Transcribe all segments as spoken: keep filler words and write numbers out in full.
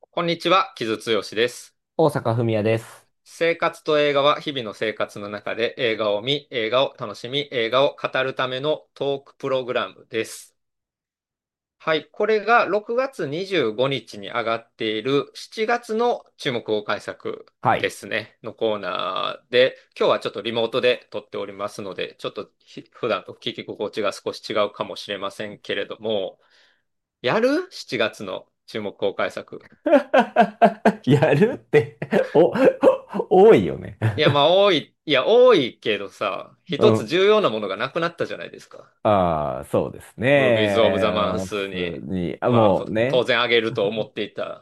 こんにちは、木津剛です。 大阪文也です。 生活と映画は日々の生活の中で映画を見、映画を楽しみ、映画を語るためのトークプログラムです。はい、これがろくがつにじゅうごにちにちに上がっているしちがつの注目公開作はい。 ですね、のコーナーで、今日はちょっとリモートで撮っておりますので、ちょっとひ普段と聞き心地が少し違うかもしれませんけれども、やる？ しち 月の注目公開作。 やるってお、多いよね。 いや、まあ、多い、いや、多いけどさ、一つうん。 重要なものがなくなったじゃないですか。 ああ、そうですムービーズ・オブ・ザ・マンね。普スに、 通に、あ、 まあ、ふ当もうね。 然あげると思っていたうん。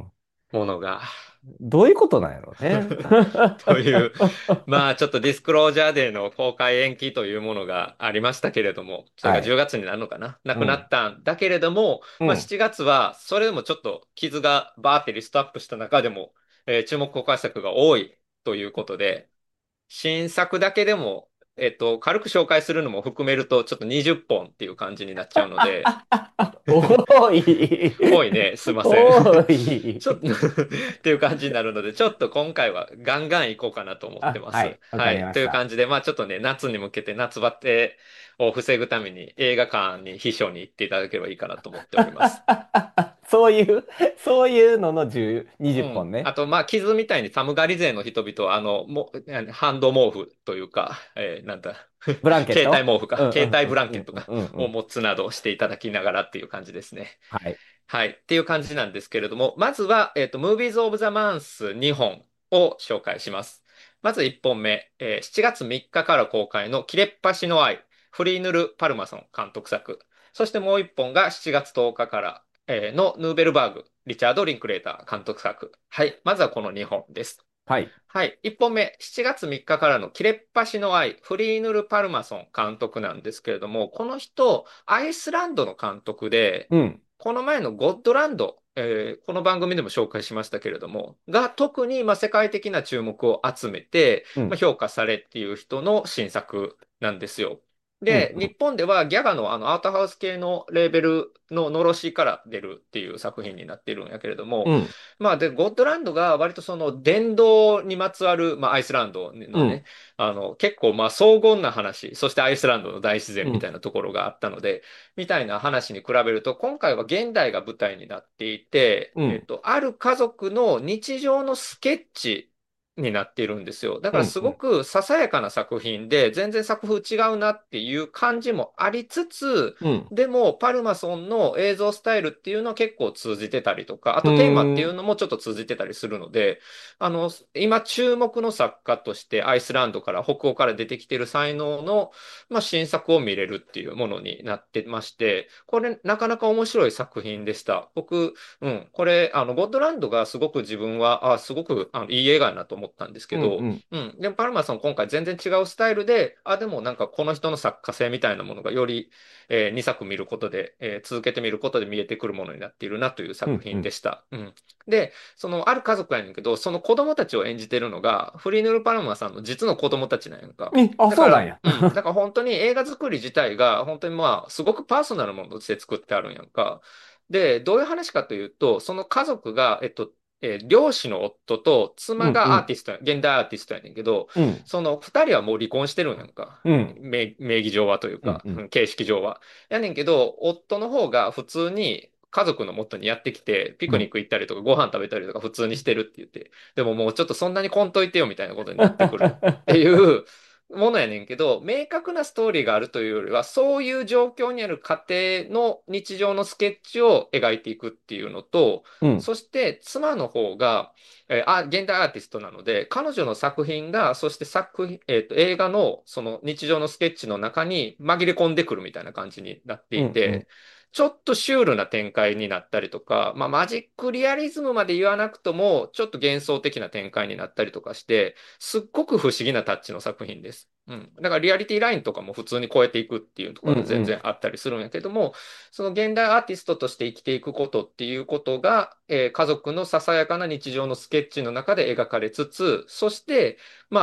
ものが、 どういうことなんやろうね。 という、まあ、ちょっとディスクロージャーデーの公開延期というものがありましたけれども、それが10 はい。 月になるのかな、なくなっうん。 たんだけれども、まあ、 うん。 しちがつは、それでもちょっと傷がバーってリストアップした中でも、えー注目公開作が多いということで、新作だけでも、えっと、軽く紹介するのも含めると、ちょっとにじゅっぽんっていう感じになっちゃうので、 多い。 多いね、すいません。 多ちょっとい。 っていう感じになるので、ちょっと今回はガンガンいこうかなと思ってあ、 ます。 はい。わかはい。 りました。 という感じで、まあちょっとね、夏に向けて夏バテを防ぐために映画館に秘書に行っていただければいいかなと思っております。 そういう、そういうののじゅう、20 うん。 本ね。 あと、まあ、傷みたいに寒がり勢の人々は、あの、も、ハンド毛布というか、えーなんだ、 ブランケッ携帯ト毛布か、 うんう携帯ブんうんうんランケットか、 うんうん。 を持つなどしていただきながらっていう感じですね。 はい。 はい。っていう感じなんですけれども、まずは、えっと、Movies of the Month にほんを紹介します。まずいっぽんめ、えーしちがつみっかかから公開の切れっ端の愛、フリーヌル・パルマソン監督作。そしてもういっぽんがしちがつとおかかから、えーのヌーベルバーグ、リチャード・リンクレーター監督作。はい。まずはこのにほんです。 はい。 はい。いっぽんめ、しちがつみっかかからの切れっ端の愛、フリーヌル・パルマソン監督なんですけれども、この人、アイスランドの監督で、 うん。 この前のゴッドランド、えーこの番組でも紹介しましたけれども、が特にまあ世界的な注目を集めて、まあ、 うん。 評価されっていう人の新作なんですよ。で、 うん。うん。 日本ではギャガのあのアートハウス系のレーベルののろしから出るっていう作品になっているんやけれども、 うん。 まあで、ゴッドランドが割とその電動にまつわる、まあアイスランドのね、 うん。 あの結構まあ荘厳な話、そしてアイスランドの大自然みたうん。 いなところがあったので、みたいな話に比べると、今回は現代が舞台になっていて、 うん。 えっと、ある家族の日常のスケッチになっているんですよ。だからすごうん。 くささやかな作品で、全然作風違うなっていう感じもありつつ、 うん。 でも、パルマソンの映像スタイルっていうのは結構通じてたりとか、あうとテーマっていうん。 のもちょっと通じてたりするので、あの、今注目の作家としてアイスランドから北欧から出てきてる才能の、まあ、新作を見れるっていうものになってまして、これなかなか面白い作品でした。僕、うん、これ、あの、ゴッドランドがすごく自分は、あ、すごくあのいい映画だなと思ったんですけうん。 ど、 うん。 うん。でも、パルマさん今回全然違うスタイルで、あ、でもなんかこの人の作家性みたいなものがより、えにさく見ることで、えー続けてみることで見えてくるものになっているなという作うん。うん。 品でした。うん。で、その、ある家族やねんけど、その子供たちを演じてるのが、フリーヌル・パルマさんの実の子供たちなんやんか。 え、あ、 だから、 そうなんや。 うん。だから本当に映画作り自体が、本当にまあ、すごくパーソナルなものとして作ってあるんやんか。で、どういう話かというと、その家族が、えっと、えー漁師の夫と妻うん。うん。 がアーティストや、現代アーティストやねんけど、 うん。 その二人はもう離婚してるんやんか。 うん。 名、名義上はといううん。 か、 うん。 うん形式上は。やねんけど、夫の方が普通に家族の元にやってきて、ピクニッうん。 ク行ったりとか、ご飯食べたりとか普通にしてるって言って、でももうちょっとそんなに来んといてよみたいなことになってくるっていうものやねんけど、明確なストーリーがあるというよりは、そういう状況にある家庭の日常のスケッチを描いていくっていうのと、 うん。 そして妻の方が、えーあ、現代アーティストなので、彼女の作品が、そして作品、えっと、映画のその日常のスケッチの中に紛れ込んでくるみたいな感じになってうん。うん。 いて、ちょっとシュールな展開になったりとか、まあ、マジックリアリズムまで言わなくとも、ちょっと幻想的な展開になったりとかして、すっごく不思議なタッチの作品です。うん。だからリアリティラインとかも普通に超えていくっていうとこうん。 ろは全うん。 然あったりするんやけども、その現代アーティストとして生きていくことっていうことが、えー家族のささやかな日常のスケッチの中で描かれつつ、そして、まあ、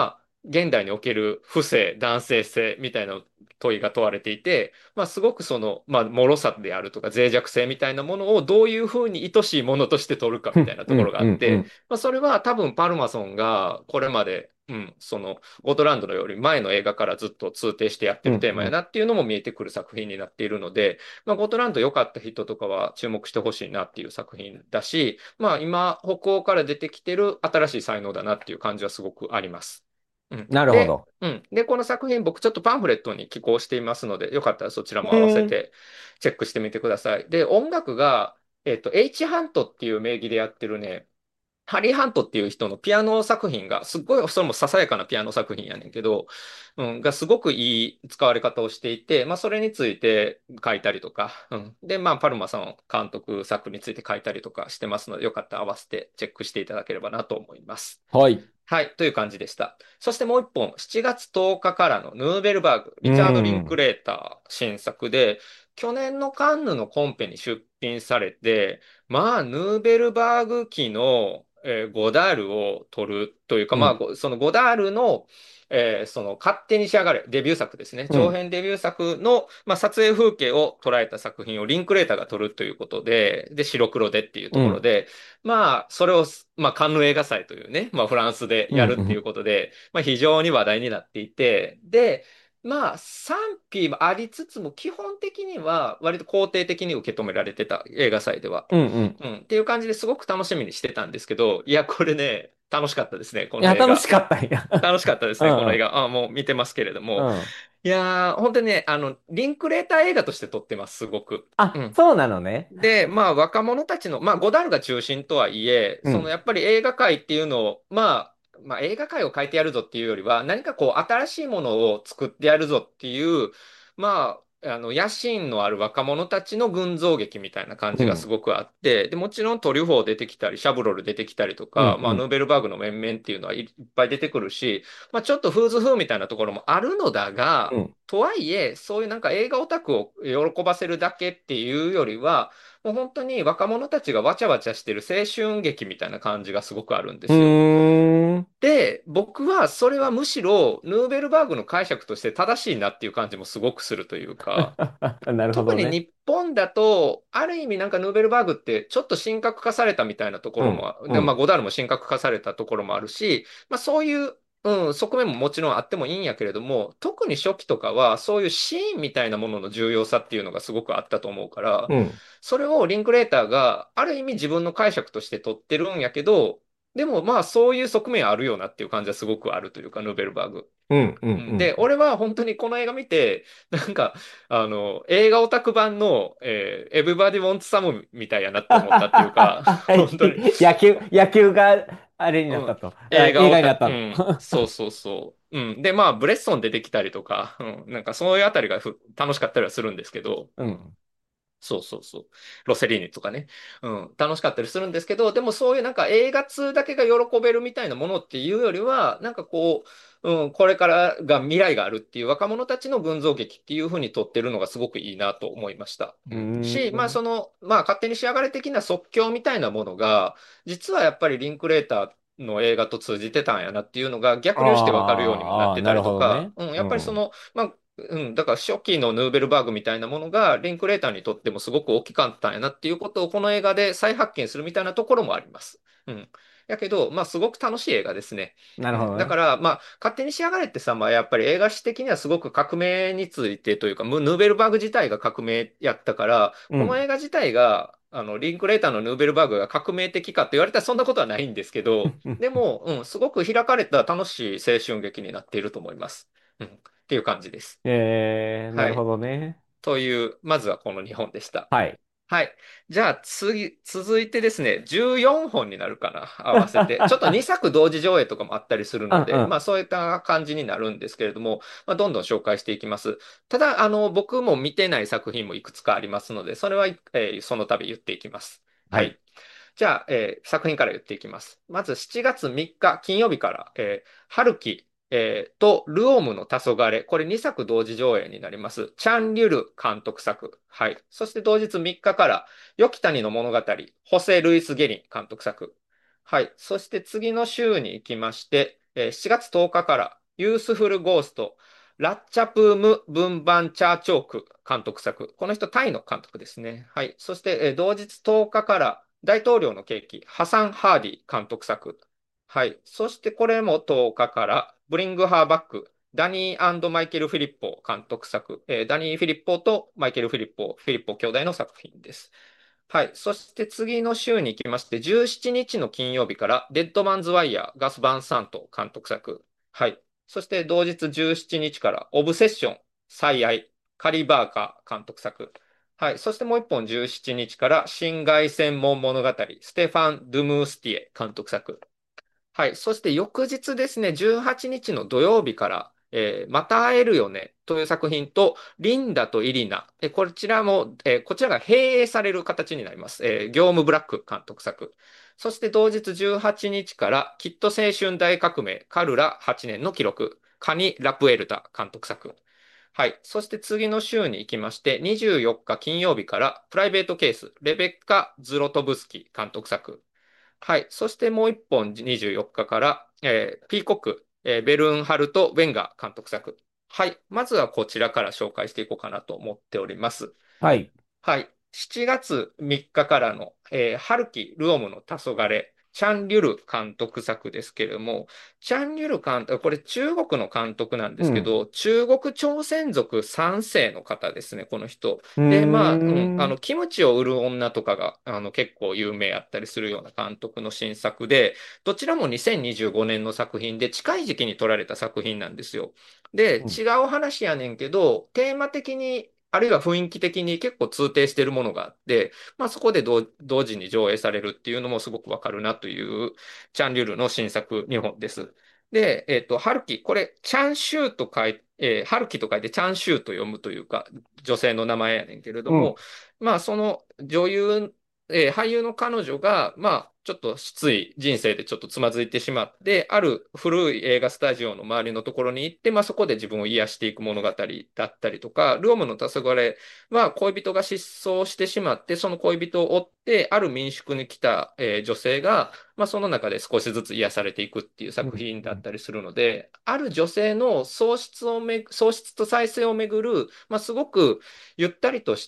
現代における父性、男性性みたいな問いが問われていて、まあ、すごくその、まあ、脆さであるとか脆弱性みたいなものをどういうふうに愛しいものとして取るかみたいなところうん、うん、うがあって、 ん、 まあ、それは多分パルマソンがこれまで、うん、そのゴッドランドのより前の映画からずっと通底してやってうん、 るテーマうん。 やなっていうのも見えてくる作品になっているので、まあ、ゴッドランド良かった人とかは注目してほしいなっていう作品だし、まあ、今北欧から出てきてる新しい才能だなっていう感じはすごくあります。うん。で、 なるほど。 うん。で、この作品僕ちょっとパンフレットに寄稿していますので、よかったらそちらも合わせうん、 てチェックしてみてください。で、音楽が、えっと、H ハントっていう名義でやってるね、ハリー・ハントっていう人のピアノ作品が、すっごい、それもささやかなピアノ作品やねんけど、うん、がすごくいい使われ方をしていて、まあ、それについて書いたりとか、うん。で、まあ、パルマさん監督作について書いたりとかしてますので、よかったら合わせてチェックしていただければなと思います。 はい。 はい、という感じでした。そしてもう一本、しちがつとおかかからのヌーベルバーグ、 うリチャード・リンクん、 レーター新作で、去年のカンヌのコンペに出品されて、まあ、ヌーベルバーグ期の、えーゴダールを取るというか、まあ、 うん、 ごそのゴダールの、えーその勝手に仕上がれ、デビュー作ですね。 うん、 長編デビュー作の、まあ、撮影風景を捉えた作品をリンクレーターが撮るということで、で、白黒でっていうとうん、 ころで、まあ、それを、まあ、カンヌ映画祭というね、まあ、フランスでうん、 やるっていううん。 ことで、まあ、非常に話題になっていて、で、まあ、賛否もありつつも、基本的には割と肯定的に受け止められてた、映画祭では。 うん、うん。 うん、っていう感じですごく楽しみにしてたんですけど、いや、これね、楽しかったですね、こいや、 の映画。 楽しかったんや。 楽しかったですね、この映うん、 画。あ、もう見てますけれども。 うん、うん。 いやー、本当にね、あの、リンクレーター映画として撮ってます、すごく。うあ、 ん。 そうなのね。 で、まあ若者たちの、まあゴダールが中心とはいえ、 うん、 そのやっぱり映画界っていうのを、まあ、まあ映画界を変えてやるぞっていうよりは、何かこう新しいものを作ってやるぞっていう、まあ、あの野心のある若者たちの群像劇みたいな感じがすうん、 ごくあって、で、もちろんトリュフォー出てきたり、シャブロル出てきたりとか、 うん、 まあヌーうん、 ベルバーグの面々っていうのはいいっぱい出てくるし、まあちょっとフーズ風みたいなところもあるのだが、 うん、 とはいえ、そういうなんか映画オタクを喜ばせるだけっていうよりは、もう本当に若者たちがわちゃわちゃしてる青春劇みたいな感じがすごくあるんでうすよ。 ーん。 で、僕はそれはむしろヌーベルバーグの解釈として正しいなっていう感じもすごくするというか、 なるほどね。 特に日本だと、ある意味なんかヌーベルバーグってちょっと神格化されたみたいなとこうん、 ろも、で、まあうん、 ゴダールも神格化されたところもあるし、まあそういう、うん、側面ももちろんあってもいいんやけれども、特に初期とかはそういうシーンみたいなものの重要さっていうのがすごくあったと思うから、 うん、 それをリンクレーターがある意味自分の解釈として取ってるんやけど、でもまあそういう側面あるよなっていう感じはすごくあるというか、ヌーベルバーグ。 うん、うん、 うんで、 うん。 俺は本当にこの映画見て、なんか、あの、映画オタク版の、えー、Everybody Wants Some みたいやなって思ったっていうか、 は本当に、 い。野球、野球があれにうん、 なったと。あ、映映画オタ、 画になったと。 うん、そうそうそう。うん。で、まあ、ブレッソン出てきたりとか、うん、なんかそういうあたりがふ楽しかったりはするんですけど、うん。 うん。 そうそうそう。ロセリーニとかね。うん。楽しかったりするんですけど、でもそういうなんか映画通だけが喜べるみたいなものっていうよりは、なんかこう、うん、これからが未来があるっていう若者たちの群像劇っていう風に撮ってるのがすごくいいなと思いました。ううーん。し、まあそん。 の、まあ勝手に仕上がれ的な即興みたいなものが、実はやっぱりリンクレーターの映画と通じてたんやなっていうのが逆流してわかるようにもなっああ、 てたなるりとか、 ほどね。 うん、やっぱりそうん。 の、まあうん、だから初期のヌーベルバーグみたいなものがリンクレーターにとってもすごく大きかったんやなっていうことをこの映画で再発見するみたいなところもあります。うん。やけど、まあすごく楽しい映画ですね。うん。 なるほどね。 だから、まあ勝手に仕上がれってさ、まあやっぱり映画史的にはすごく革命についてというか、ムヌーベルバーグ自体が革命やったから、このうん。 映画自体が、あの、リンクレーターのヌーベルバーグが革命的かって言われたらそんなことはないんですけど、でも、うん、すごく開かれた楽しい青春劇になっていると思います。うん。っていう感じです。 えー、なるほはい。 どね。 という、まずはこのにほんでした。 はい。 はい。じゃあ次、続いてですね、じゅうよんほんになるかな、合わせて。ちょっとにさく同時上映とかもあったりするので、まうんうん。 あそういった感じになるんですけれども、まあどんどん紹介していきます。ただ、あの、僕も見てない作品もいくつかありますので、それは、えーその度言っていきます。 はい。 はい。じゃあ、えー作品から言っていきます。まずしちがつみっか金曜日から、えー春樹、えーと、ルオムの黄昏。これにさく同時上映になります。チャン・リュル監督作。はい。そして同日みっかから、ヨキタニの物語。ホセ・ルイス・ゲリン監督作。はい。そして次の週に行きまして、えーしちがつとおかかから、 ユースフルゴースト、ラッチャプーム・ブンバンチャーチョーク監督作。この人、タイの監督ですね。はい。そして、えー同日とおかかから大統領のケーキ、ハサン・ハーディ監督作。はい。そして、これもとおかかからブリング・ハーバック、ダニーマイケル・フィリッポー監督作。えーダニー・フィリッポーとマイケル・フィリッポー、フィリッポー兄弟の作品です。はい。そして次の週に行きまして、じゅうしちにちの金曜日から、デッドマンズ・ワイヤー、ガス・バン・サント監督作。はい。そして同日じゅうしちにちから、オブセッション、最愛、カリ・バーカー監督作。はい。そしてもう一本じゅうしちにちから、侵害専門物語、ステファン・ドゥムースティエ監督作。はい。そして翌日ですね、じゅうはちにちの土曜日から、えーまた会えるよねという作品と、リンダとイリナ、えーこちらも、えーこちらが併映される形になります。えー業務ブラック監督作。そして同日じゅうはちにちから、きっと青春大革命、カルラはちねんの記録、カニ・ラプエルタ監督作。はい。そして次の週に行きまして、にじゅうよっか金曜日から、プライベートケース、レベッカ・ズロトブスキ監督作。はい。そしてもう一本にじゅうよっかから、えーピーコック、えーベルンハルト・ウェンガー監督作。はい。まずはこちらから紹介していこうかなと思っております。 はい。 はい。しちがつみっかかからの、えー、春樹ルオムの黄昏、チャン・リュル監督作ですけれども、チャン・リュル監督、これ中国の監督なんでうん。 すけど、中国朝鮮族さん世の方ですね、この人。 うーで、まあ、うん、あの、 ん。 キムチを売る女とかが、あの、結構有名やったりするような監督の新作で、どちらもにせんにじゅうごねんの作品で、近い時期に撮られた作品なんですよ。で、 うん。 違う話やねんけど、テーマ的に、あるいは雰囲気的に結構通底しているものがあって、まあそこで同同時に上映されるっていうのもすごくわかるなという、チャン・リュルの新作にほんです。で、えっと、春樹、これ、チャンシューと書いて、えー春樹と書いてチャンシューと読むというか、女性の名前やねんけれども、 うん。 まあその女優、えー俳優の彼女が、まあ、ちょっと失意、人生でちょっとつまずいてしまって、ある古い映画スタジオの周りのところに行って、まあそこで自分を癒していく物語だったりとか、ルオムの黄昏は恋人が失踪してしまって、その恋人を追って、ある民宿に来た、えー女性が、まあその中で少しずつ癒されていくっていううん。 作品うん。 だったりするので、ある女性の喪失をめ、喪失と再生をめぐる、まあすごくゆったりとした、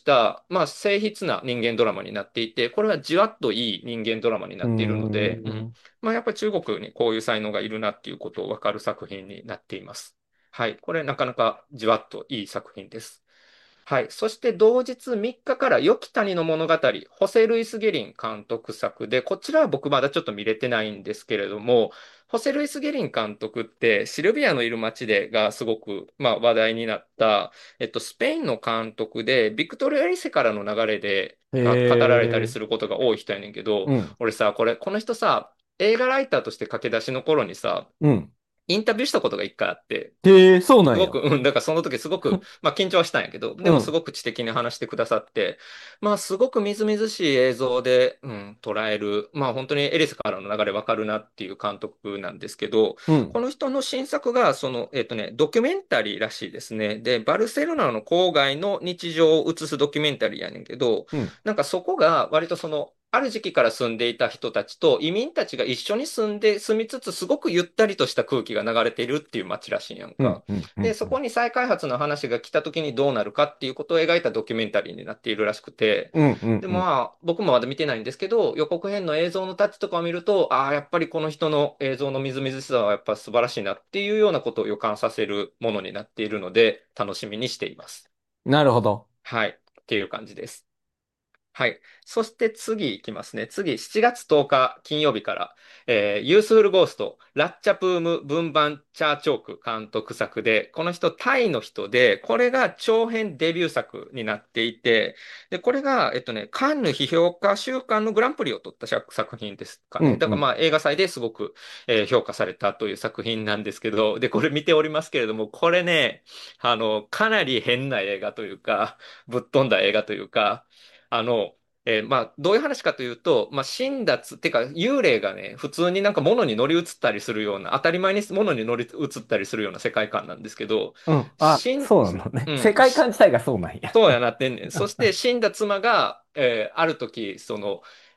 まあ、静筆な人間ドラマになっていて、これはじわっといい人間ドラマになうーっているので、うん。 ん。 まあ、やっぱり中国にこういう才能がいるなっていうことをわかる作品になっています。はい。これなかなかじわっといい作品です。はい。そして同日みっかかから良き谷の物語、ホセ・ルイス・ゲリン監督作で、こちらは僕まだちょっと見れてないんですけれども、ホセ・ルイス・ゲリン監督ってシルビアのいる街でがすごく、まあ、話題になった、えっと、スペインの監督で、ビクトリアリ世からの流れでへあ語られたりえ。 することが多い人やねんけど、 うん。 俺さ、これ、この人さ、映画ライターとして駆け出しの頃にさ、 うん。 インタビューしたことが一回あって、 へえ、そうなんや。 すごく、うん、だからその時すごく、まあ緊張はしたんやけど、でもすうん。 ごく知的に話してくださって、まあすごくみずみずしい映像で、うん、捉える、まあ本当にエリスからの流れわかるなっていう監督なんですけど、 うん。 この人の新作が、その、えっとね、ドキュメンタリーらしいですね。で、バルセロナの郊外の日常を映すドキュメンタリーやねんけど、 うん。 なんかそこが割とその、ある時期から住んでいた人たちと移民たちが一緒に住んで、住みつつすごくゆったりとした空気が流れているっていう街らしいんやんうん。 か。 うん。うで、 ん。 そこに再開発の話が来た時にどうなるかっていうことを描いたドキュメンタリーになっているらしくて、 うん。うん。 で、 うん。 まあ、僕もまだ見てないんですけど、予告編の映像のタッチとかを見ると、ああ、やっぱりこの人の映像のみずみずしさはやっぱ素晴らしいなっていうようなことを予感させるものになっているので、楽しみにしています。 なるほど。 はい。っていう感じです。はい。そして次いきますね。次、しちがつとおか金曜日から、えーユースフルゴースト、ラッチャプーム・ブンバンチャーチョーク監督作で、この人タイの人で、これが長編デビュー作になっていて、で、これが、えっとね、カンヌ批評家週間のグランプリを取った作作品ですかね。 うん。うん。 だからまあ映画祭ですごく、えー評価されたという作品なんですけど、で、これ見ておりますけれども、これね、あの、かなり変な映画というか、ぶっ飛んだ映画というか、あの、えーまあ、どういう話かというと、まあ、死んだつ、てか、幽霊がね、普通になんか物に乗り移ったりするような、当たり前に物に乗り移ったりするような世界観なんですけど、 うん。あ、 死ん、 そうなのね。 うん、 世界観自体がそうなんや。 そうやなってんねん。そして死んだ妻が、えーある時、その、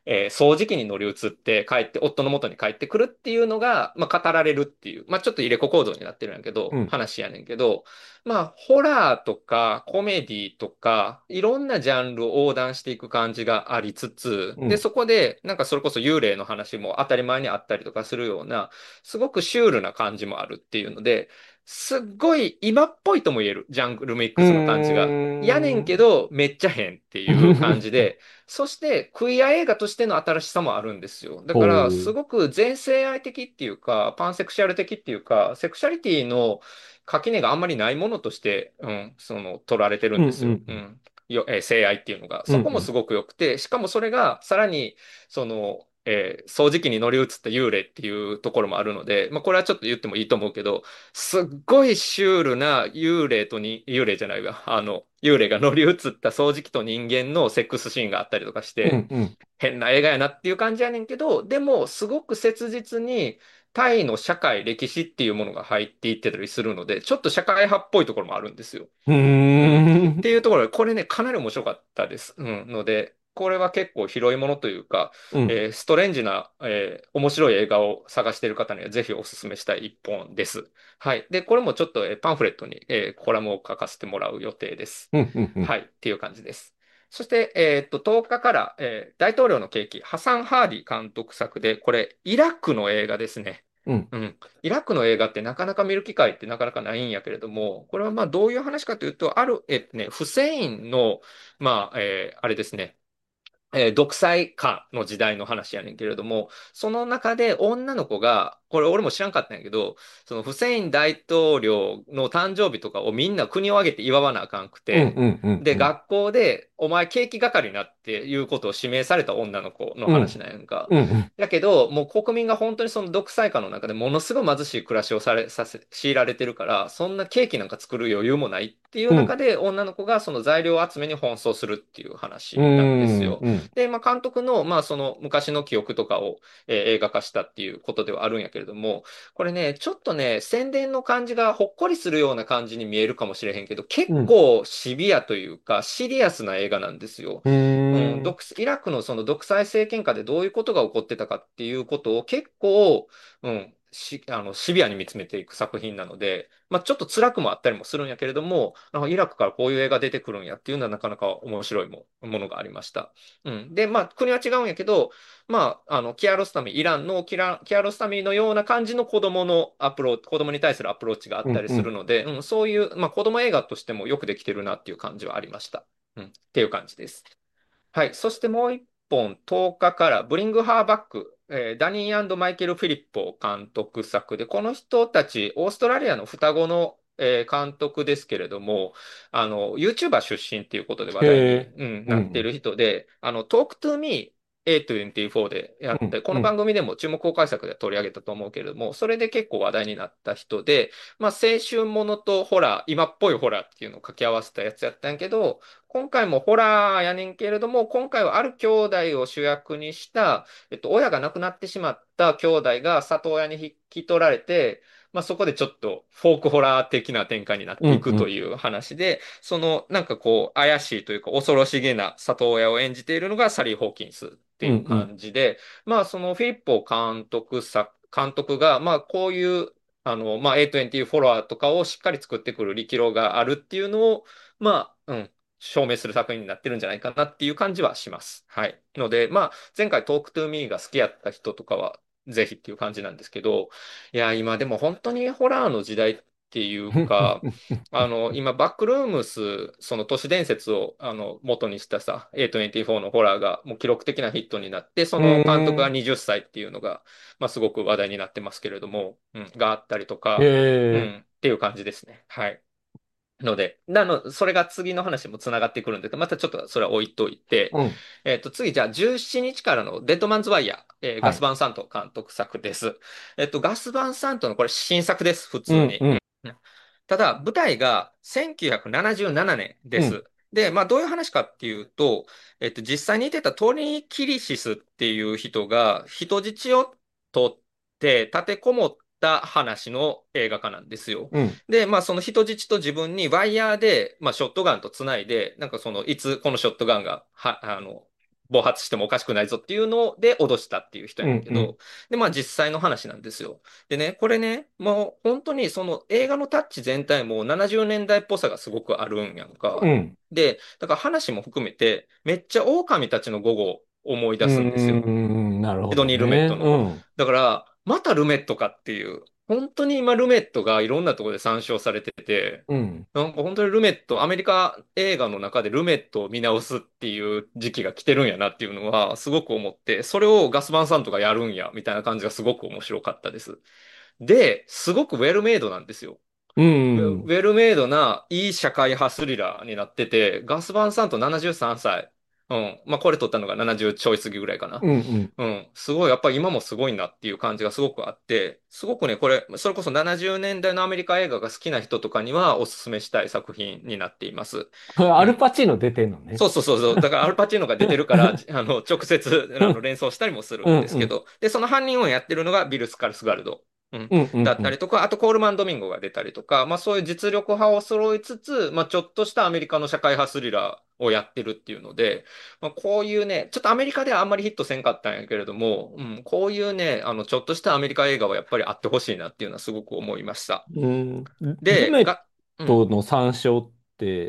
えー掃除機に乗り移って帰って、夫の元に帰ってくるっていうのが、まあ、語られるっていう、まあ、ちょっと入れ子構造になってるんやけど、 うん、 話やねんけど、まあ、ホラーとかコメディとか、いろんなジャンルを横断していく感じがありつつ、で、 うん、 そこで、なんかそれこそ幽霊の話も当たり前にあったりとかするような、すごくシュールな感じもあるっていうので、すっごい今っぽいとも言える、ジャングルミッうークスの感じが。やねんけん。 ど、めっちゃ変っていう感じで、そしてクイア映画としての新しさもあるんですよ。だから、 ほう。 すごく全性愛的っていうか、パンセクシャル的っていうか、セクシャリティの垣根があんまりないものとして、うん、その、取られてるうん、 んですよ。ううん、 ん。よ、えー性愛っていうのが。 うん、うん、 そこもすごく良くて、しかもそれがさらに、その、えー掃除機に乗り移った幽霊っていうところもあるので、まあ、これはちょっと言ってもいいと思うけど、すっごいシュールな幽霊とに、幽霊じゃないわ。あの、幽霊が乗り移った掃除機と人間のセックスシーンがあったりとかして、 うん、うん、 変な映画やなっていう感じやねんけど、でも、すごく切実に、タイの社会、歴史っていうものが入っていってたりするので、ちょっと社会派っぽいところもあるんですよ。 うーうん。っん、 ていうところで、これね、かなり面白かったです。うん。ので、これは結構広いものというか、 うん、 えーストレンジな、えー面白い映画を探している方にはぜひお勧めしたい一本です。はい。で、これもちょっと、えーパンフレットに、えーコラムを書かせてもらう予定です。 うん、うん、うん、 はい。っていう感じです。そして、えーっと、とおかかから、えー大統領のケーキ、ハサン・ハーディ監督作で、これ、イラクの映画ですね。 うん、 うん。イラクの映画ってなかなか見る機会ってなかなかないんやけれども、これはまあどういう話かというと、ある、えっとね、フセインの、まあ、えーあれですね、えー独裁下の時代の話やねんけれども、その中で女の子が、これ俺も知らんかったんやけど、そのフセイン大統領の誕生日とかをみんな国を挙げて祝わなあかんくうん、 て、 うん、うん、 で、 うん、 学校で、お前ケーキ係になっていうことを指名された女の子のうん、 話なんやんか。 うん、 だけど、もう国民が本当にその独裁下の中でものすごい貧しい暮らしをされ、させ、強いられてるから、そんなケーキなんか作る余裕もないっていううん、 中で、女の子がその材料集めに奔走するっていうう話なんですん、 よ。 うん、 で、まあ、監督の、まあ、その昔の記憶とかを、えー映画化したっていうことではあるんやけれども、これね、ちょっとね、宣伝の感じがほっこりするような感じに見えるかもしれへんけど、結うん、 構シビアというか、シリアスな映画なんですよ。 ううん、 ん、 独イラクのその独裁政権下でどういうことが起こってたかっていうことを結構、うん、し、あの、シビアに見つめていく作品なので、まあ、ちょっと辛くもあったりもするんやけれども、なんかイラクからこういう映画出てくるんやっていうのはなかなか面白いも、ものがありました。うん。で、まあ、国は違うんやけど、まあ、あの、キアロスタミ、イランのキラ、キアロスタミのような感じの子供のアプローチ、子供に対するアプローチがあっうん、 たりうん。 するので、うん、そういう、まあ、子供映画としてもよくできてるなっていう感じはありました。うん、っていう感じです。はい。そしてもう一本、とおかから、ブリング・ハーバック、えーダニーマイケル・フィリッポ監督作で、この人たち、オーストラリアの双子の、えー監督ですけれども、あの、YouTuber 出身っていうことで話へ題に、 え、 うん、 うん、 なっている人で、あの、Talk to Meエーにじゅうよん でやうん、 って、こうん、 の番組でも注目公開作で取り上げたと思うけれども、それで結構話題になった人で、まあ、青春ものとホラー、今っぽいホラーっていうのを掛け合わせたやつやったんやけど、今回もホラーやねんけれども、今回はある兄弟を主役にした、えっと、親が亡くなってしまった兄弟が里親に引き取られて、まあ、そこでちょっとフォークホラー的な展開になっうん、 ていくうん、 という話で、そのなんかこう怪しいというか恐ろしげな里親を演じているのがサリー・ホーキンスってうん、 いううん、 感じで、まあそのフィリッポ監督作、監督が、まあこういう、あの、まあ エーにじゅうフォロワーとかをしっかり作ってくる力量があるっていうのを、まあ、うん、証明する作品になってるんじゃないかなっていう感じはします。はい。ので、まあ、前回 Talk to Me が好きやった人とかは、ぜひっていう感じなんですけど、いや、今でも本当にホラーの時代っていうか、あの、今、バックルームス、その都市伝説を、あの、元にしたさ、エーにじゅうよん のホラーがもう記録的なヒットになって、そうの監督がん、 はたちっていうのが、まあ、すごく話題になってますけれども、うん、があったりとへか、うえ、 ん、っていう感じですね。はい。ので、なの、それが次の話もつながってくるんで、またちょっとそれは置いといて、 うん、 えっと、次、じゃあじゅうしちにちからのデッドマンズワイヤー、えーガスはい。 バンサント監督作です。えっと、ガスバンサントのこれ新作です、普うん、 通に。 うん、 ただ、舞台がせんきゅうひゃくななじゅうななねんでうん、 す。で、まあ、どういう話かっていうと、えっと、実際にいてたトニー・キリシスっていう人が人質を取って立てこもった話の映画化なんですよ。 うん、 で、まあ、その人質と自分にワイヤーで、まあ、ショットガンとつないで、なんかその、いつこのショットガンが、は、あの、 暴発してもおかしくないぞっていうので脅したっていう人やうんうん。 ねんけど、で、まあ実際の話なんですよ。でね、これね、もう本当にその映画のタッチ全体もななじゅうねんだいっぽさがすごくあるんやんか。 うん。 で、だから話も含めて、めっちゃ狼たちの午後を思いう出すんですよ。 ん。なるほシドニー・ルメッどね。 トの。 うん。 だから、またルメットかっていう。本当に今ルメットがいろんなところで参照されてて、 うん。 なんか本当にルメット、アメリカ映画の中でルメットを見直すっていう時期が来てるんやなっていうのはすごく思って、それをガスバンサンとかやるんや、みたいな感じがすごく面白かったです。で、すごくウェルメイドなんですよ。 うウェウん。 ェルメイドないい社会派スリラーになってて、ガスバンサントななじゅうさんさい。うん。まあ、これ撮ったのがななじゅうちょい過ぎぐらいかな。 うんうん。 うん。すごい、やっぱり今もすごいなっていう感じがすごくあって、すごくね、これ、それこそななじゅうねんだいのアメリカ映画が好きな人とかにはおすすめしたい作品になっています。 これアルうん。 パチーノ出てんのね。 そうそうそうそう。だからアルパチーノが出てるから、じあの、直接、あの、連想したりもするうんうん。 んですけど、で、その犯人をやってるのがビル・スカルスガルド。うん。 うんうんだっうん。 たりとか、あとコールマン・ドミンゴが出たりとか、まあそういう実力派を揃いつつ、まあちょっとしたアメリカの社会派スリラーをやってるっていうので、まあこういうね、ちょっとアメリカではあんまりヒットせんかったんやけれども、うん、こういうね、あの、ちょっとしたアメリカ映画はやっぱりあってほしいなっていうのはすごく思いました。 うん。ルで、 メッが、うん。 トの参照って、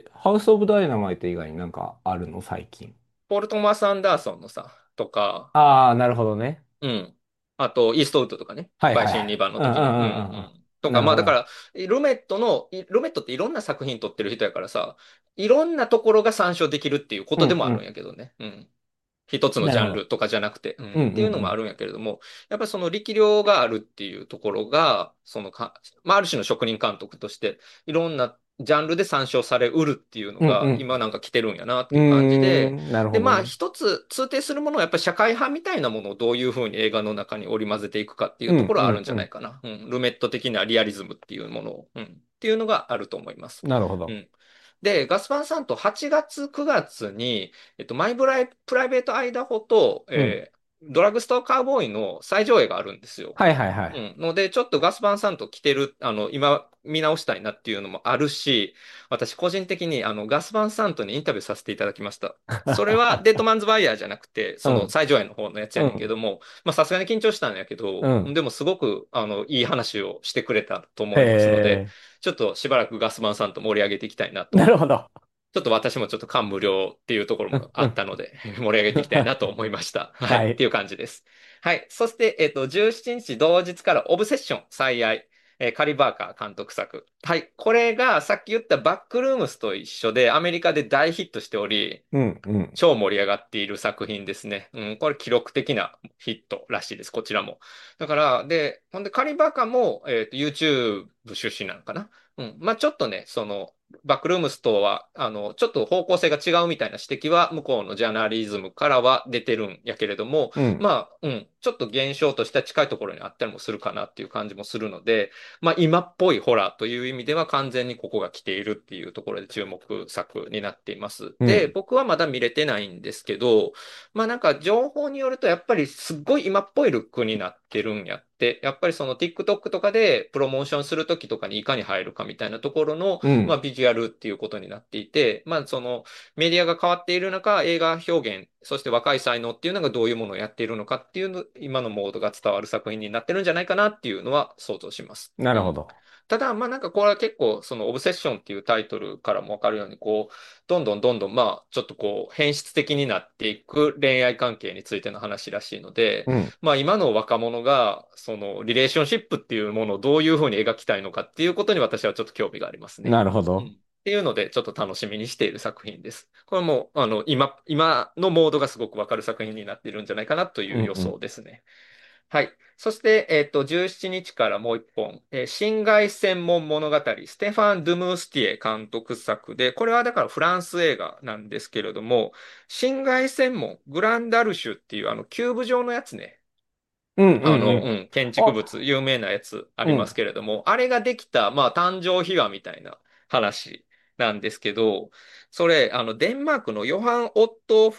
ハウス・オブ・ダイナマイト以外になんかあるの最近？ ポール・トマス・アンダーソンのさ、とか、 ああ、なるほどね。 うん。あと、イーストウッドとかね。売春はいはいはい。 にばんの時の。 うんうんううんうんうんん。とうん。なか、まあだかるほど。 ら、ルメットの、いルメットっていろんな作品撮ってる人やからさ、いろんなところが参照できるっていうこうんとでもあるんうん。 やけどね。うん。一つのジャンなるほど。 ルとかじゃなくて、うん。 うんっていうのうんもあるんやけれども、やっぱりその力量があるっていうところが、そのか、まあある種の職人監督として、いろんなジャンルで参照されうるっていうのうん。 が、 うん今なんか来てるんやなっうん。 ていう感じで、 うーん、なるで、まあ、 ほどね。 一つ通底するものはやっぱり社会派みたいなものをどういうふうに映画の中に織り交ぜていくかっていうんうところはあるんじゃうんうん。 ないかな。うん。ルメット的なリアリズムっていうものを、うん。っていうのがあると思います。 なるほど。 うん。で、ガスパンさんとはちがつ、くがつに、えっと、マイブライ、プライベートアイダホと、 うん。 えードラッグストアカーボーイの再上映があるんですよ。 はいはいはい。 うん。ので、ちょっとガスパンさんと来てる、あの、今見直したいなっていうのもあるし、私個人的にあの、ガスパンさんとにインタビューさせていただきました。それはデッドマンズバイヤーじゃなくて、そのうん。 最上映の方のやつやねんけうん。 ども、まあさすがに緊張したんやけど、 うん。 でもすごく、あの、いい話をしてくれたとへ思いますので、 え。 ちょっとしばらくガスパンさんと盛り上げていきたいなと。 なるほど。 ちょっと私もちょっと感無量っていうところもあうんうん。 ったので、盛り上げていきたいなと思いました。はい。 はい。 っていう感じです。はい。そして、えっと、じゅうしちにち同日からオブセッション最愛、えーカリバーカー監督作。はい。これがさっき言ったバックルームスと一緒でアメリカで大ヒットしており、 うんうん。 超盛り上がっている作品ですね。うん、これ記録的なヒットらしいです。こちらも。だから、で、ほんでカリバーカーも、えっと、YouTube 出身なのかな。うん。まあちょっとね、その、バックルームスとは、あの、ちょっと方向性が違うみたいな指摘は、向こうのジャーナリズムからは出てるんやけれども、 うん。 まあ、うん、ちょっと現象としては近いところにあったりもするかなっていう感じもするので、まあ、今っぽいホラーという意味では完全にここが来ているっていうところで注目作になっています。で、 うん。 僕はまだ見れてないんですけど、まあなんか情報によるとやっぱりすっごい今っぽいルックになってるんやって、やっぱりその TikTok とかでプロモーションするときとかにいかに入るかみたいなところの、 うん。 まあビジュアルっていうことになっていて、まあそのメディアが変わっている中、映画表現、そして若い才能っていうのがどういうものをやっているのかっていうの、今のモードが伝わる作品になってるんじゃないかなっていうのは想像します。うん。 なるほど。 ただ、まあなんかこれは結構、そのオブセッションっていうタイトルからもわかるように、こう、どんどんどんどん、まあちょっとこう、変質的になっていく恋愛関係についての話らしいので、 うん。 まあ今の若者が、そのリレーションシップっていうものをどういうふうに描きたいのかっていうことに私はちょっと興味がありますね。 なるほど。 うん。っていうので、ちょっと楽しみにしている作品です。これも、あの、今、今のモードがすごくわかる作品になっているんじゃないかなという予うんうん。 想ですね。はい。そして、えっと、じゅうしちにちからもう一本、えー侵害専門物語、ステファン・ドゥムースティエ監督作で、これはだからフランス映画なんですけれども、侵害専門、グランダルシュっていうあのキューブ状のやつね。 うんうあの、 んうん。 うん、建築物、 あ、 有名なやつありますうん。 けれども、あれができた、まあ、誕生秘話みたいな話なんですけど、それ、あの、デンマークのヨハン・オットー・フォン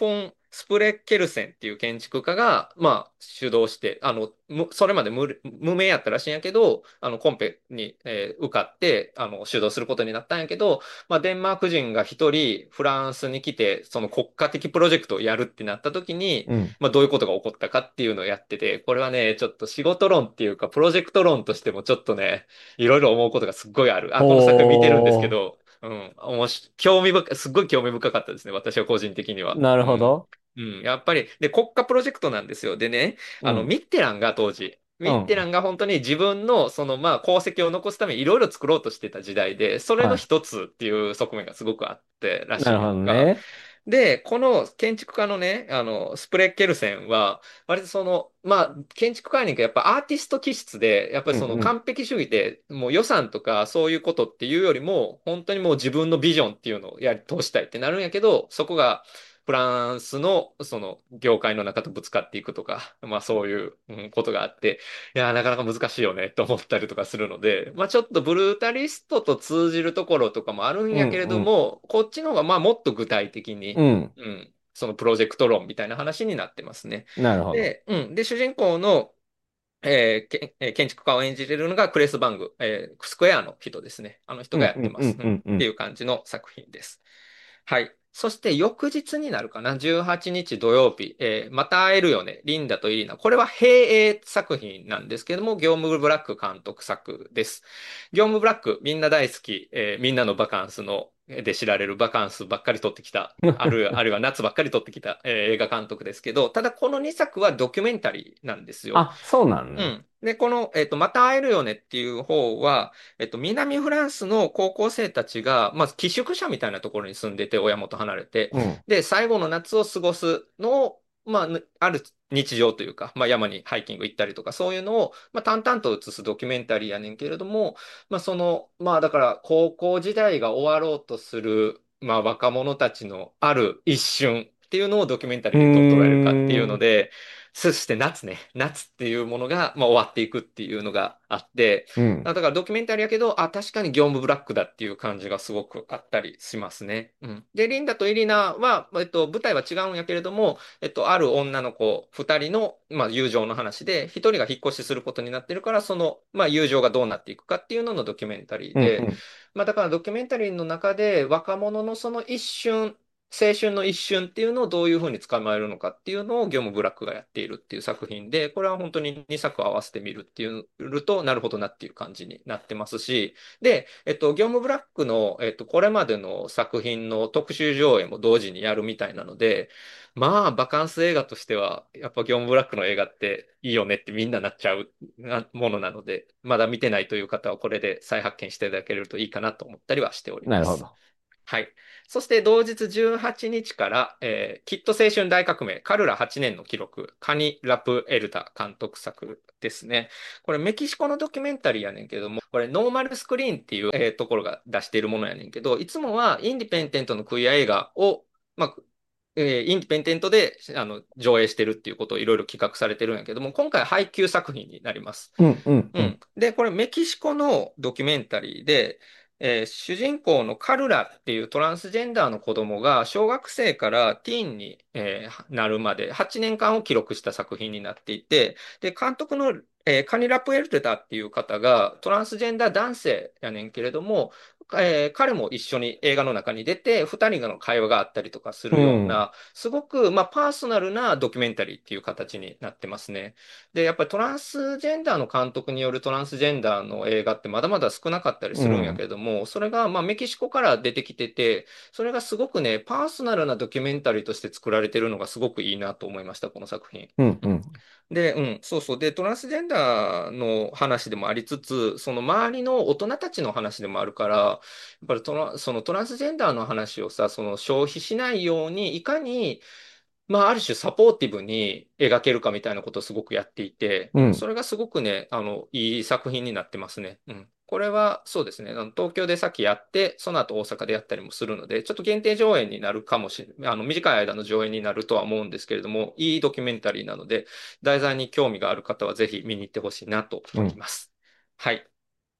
スプレケルセンっていう建築家が、まあ、主導して、あの、むそれまで無、無名やったらしいんやけど、あの、コンペに、えー受かって、あの、主導することになったんやけど、まあ、デンマーク人が一人フランスに来て、その国家的プロジェクトをやるってなった時に、 うん。 まあ、どういうことが起こったかっていうのをやってて、これはね、ちょっと仕事論っていうか、プロジェクト論としてもちょっとね、いろいろ思うことがすっごいある。あ、この作品見てるんですけほど、うん、おもし、興味深い、すっごい興味深かったですね。私は個人的にー。 は。 なるうん。 ほど。 うん、やっぱり、で、国家プロジェクトなんですよ。でね、あの、 うん。 ミッテランが当時、ミッテラうん。 ンが本当に自分の、その、まあ、功績を残すためにいろいろ作ろうとしてた時代で、それのは一つっていう側面がすごくあってらい。なしいるほどやんか。 ね。 で、この建築家のね、あの、スプレッケルセンは、割とその、まあ、建築家やねんけど、やっぱアーティスト気質で、やっぱりそのうんうん。 完璧主義で、もう予算とかそういうことっていうよりも、本当にもう自分のビジョンっていうのをやり通したいってなるんやけど、そこがフランスのその業界の中とぶつかっていくとか、まあそういう、うん、ことがあって、いやー、なかなか難しいよねと思ったりとかするので、まあちょっとブルータリストと通じるところとかもあるんうんやけれうん。 ども、こっちの方がまあもっと具体的に、 うん。 うん、そのプロジェクト論みたいな話になってますね。 なるほど。 で、うん。で、主人公の、えーけえー建築家を演じているのがクレス・バング、えースクエアの人ですね。あの人うんがやってます。 うんうんうん。っうんうん。 ていう感じの作品です。はい。そして翌日になるかな、じゅうはちにち土曜日、えーまた会えるよね、リンダとイリーナ。これは平映作品なんですけども、業務ブラック監督作です。業務ブラック、みんな大好き、えーみんなのバカンスの、で知られるバカンスばっかり撮ってきた、ある、あるいは夏ばっかり撮ってきた、えー映画監督ですけど、ただこのにさくはドキュメンタリーなんですよ。 あ、そうなんね。 うん。で、この、えっと、また会えるよねっていう方は、えっと、南フランスの高校生たちが、まず寄宿舎みたいなところに住んでて、親元離れて、 うん。 で、最後の夏を過ごすのを、まあ、ぬある日常というか、まあ、山にハイキング行ったりとか、そういうのを、まあ、淡々と映すドキュメンタリーやねんけれども、まあ、その、まあ、だから、高校時代が終わろうとする、まあ、若者たちのある一瞬っていうのをドキュメンタうーリーで撮っとられるかっていうのん。 で、そして夏ね。夏っていうものが、まあ、終わっていくっていうのがあって、 うん。 だからドキュメンタリーやけど、あ、確かに業務ブラックだっていう感じがすごくあったりしますね。うん。で、リンダとイリナは、えっと、舞台は違うんやけれども、えっと、ある女の子二人の、まあ、友情の話で、一人が引っ越しすることになってるから、その、まあ、友情がどうなっていくかっていうののドキュメンタリーで、 うんうん。 まあ、だからドキュメンタリーの中で若者のその一瞬、青春の一瞬っていうのをどういうふうに捕まえるのかっていうのを業務ブラックがやっているっていう作品で、これは本当ににさく合わせてみるっていうと、なるほどなっていう感じになってますし、で、えっと、業務ブラックの、えっと、これまでの作品の特集上映も同時にやるみたいなので、まあ、バカンス映画としては、やっぱ業務ブラックの映画っていいよねってみんななっちゃうなものなので、まだ見てないという方はこれで再発見していただけるといいかなと思ったりはしております。 なるほど。 はい。そして同日じゅうはちにちから、えー、きっと青春大革命、カルラはちねんの記録、カニ・ラプエルタ監督作ですね。これメキシコのドキュメンタリーやねんけども、これノーマルスクリーンっていう、えーところが出しているものやねんけど、いつもはインディペンデントのクイア映画を、まあ、えーインディペンデントであの上映してるっていうことをいろいろ企画されてるんやけども、今回配給作品になります。 うんうんうん。 うん。で、これメキシコのドキュメンタリーで、えー主人公のカルラっていうトランスジェンダーの子供が小学生からティーンに、えーなるまではちねんかんを記録した作品になっていて、で、監督の、えーカニ・ラプエルテタっていう方がトランスジェンダー男性やねんけれども、えー彼も一緒に映画の中に出て、二人の会話があったりとかすうん。 るような、すごく、まあ、パーソナルなドキュメンタリーっていう形になってますね。で、やっぱりトランスジェンダーの監督によるトランスジェンダーの映画ってまだまだ少なかったりするんやけうん。 れども、それがまあメキシコから出てきてて、それがすごくね、パーソナルなドキュメンタリーとして作られてるのがすごくいいなと思いました、この作品。 うんううん。 ん。 で、うん、そうそう。で、トランスジェンダーの話でもありつつ、その周りの大人たちの話でもあるから、やっぱりトラ、そのトランスジェンダーの話をさ、その消費しないように、いかにまあ、ある種サポーティブに描けるかみたいなことをすごくやっていて、うん、 うん。 それがすごくね、あの、いい作品になってますね。うん。これは、そうですね。あの東京でさっきやって、その後大阪でやったりもするので、ちょっと限定上映になるかもしれない。あの、短い間の上映になるとは思うんですけれども、いいドキュメンタリーなので、題材に興味がある方はぜひ見に行ってほしいなとうん。 思います。はい。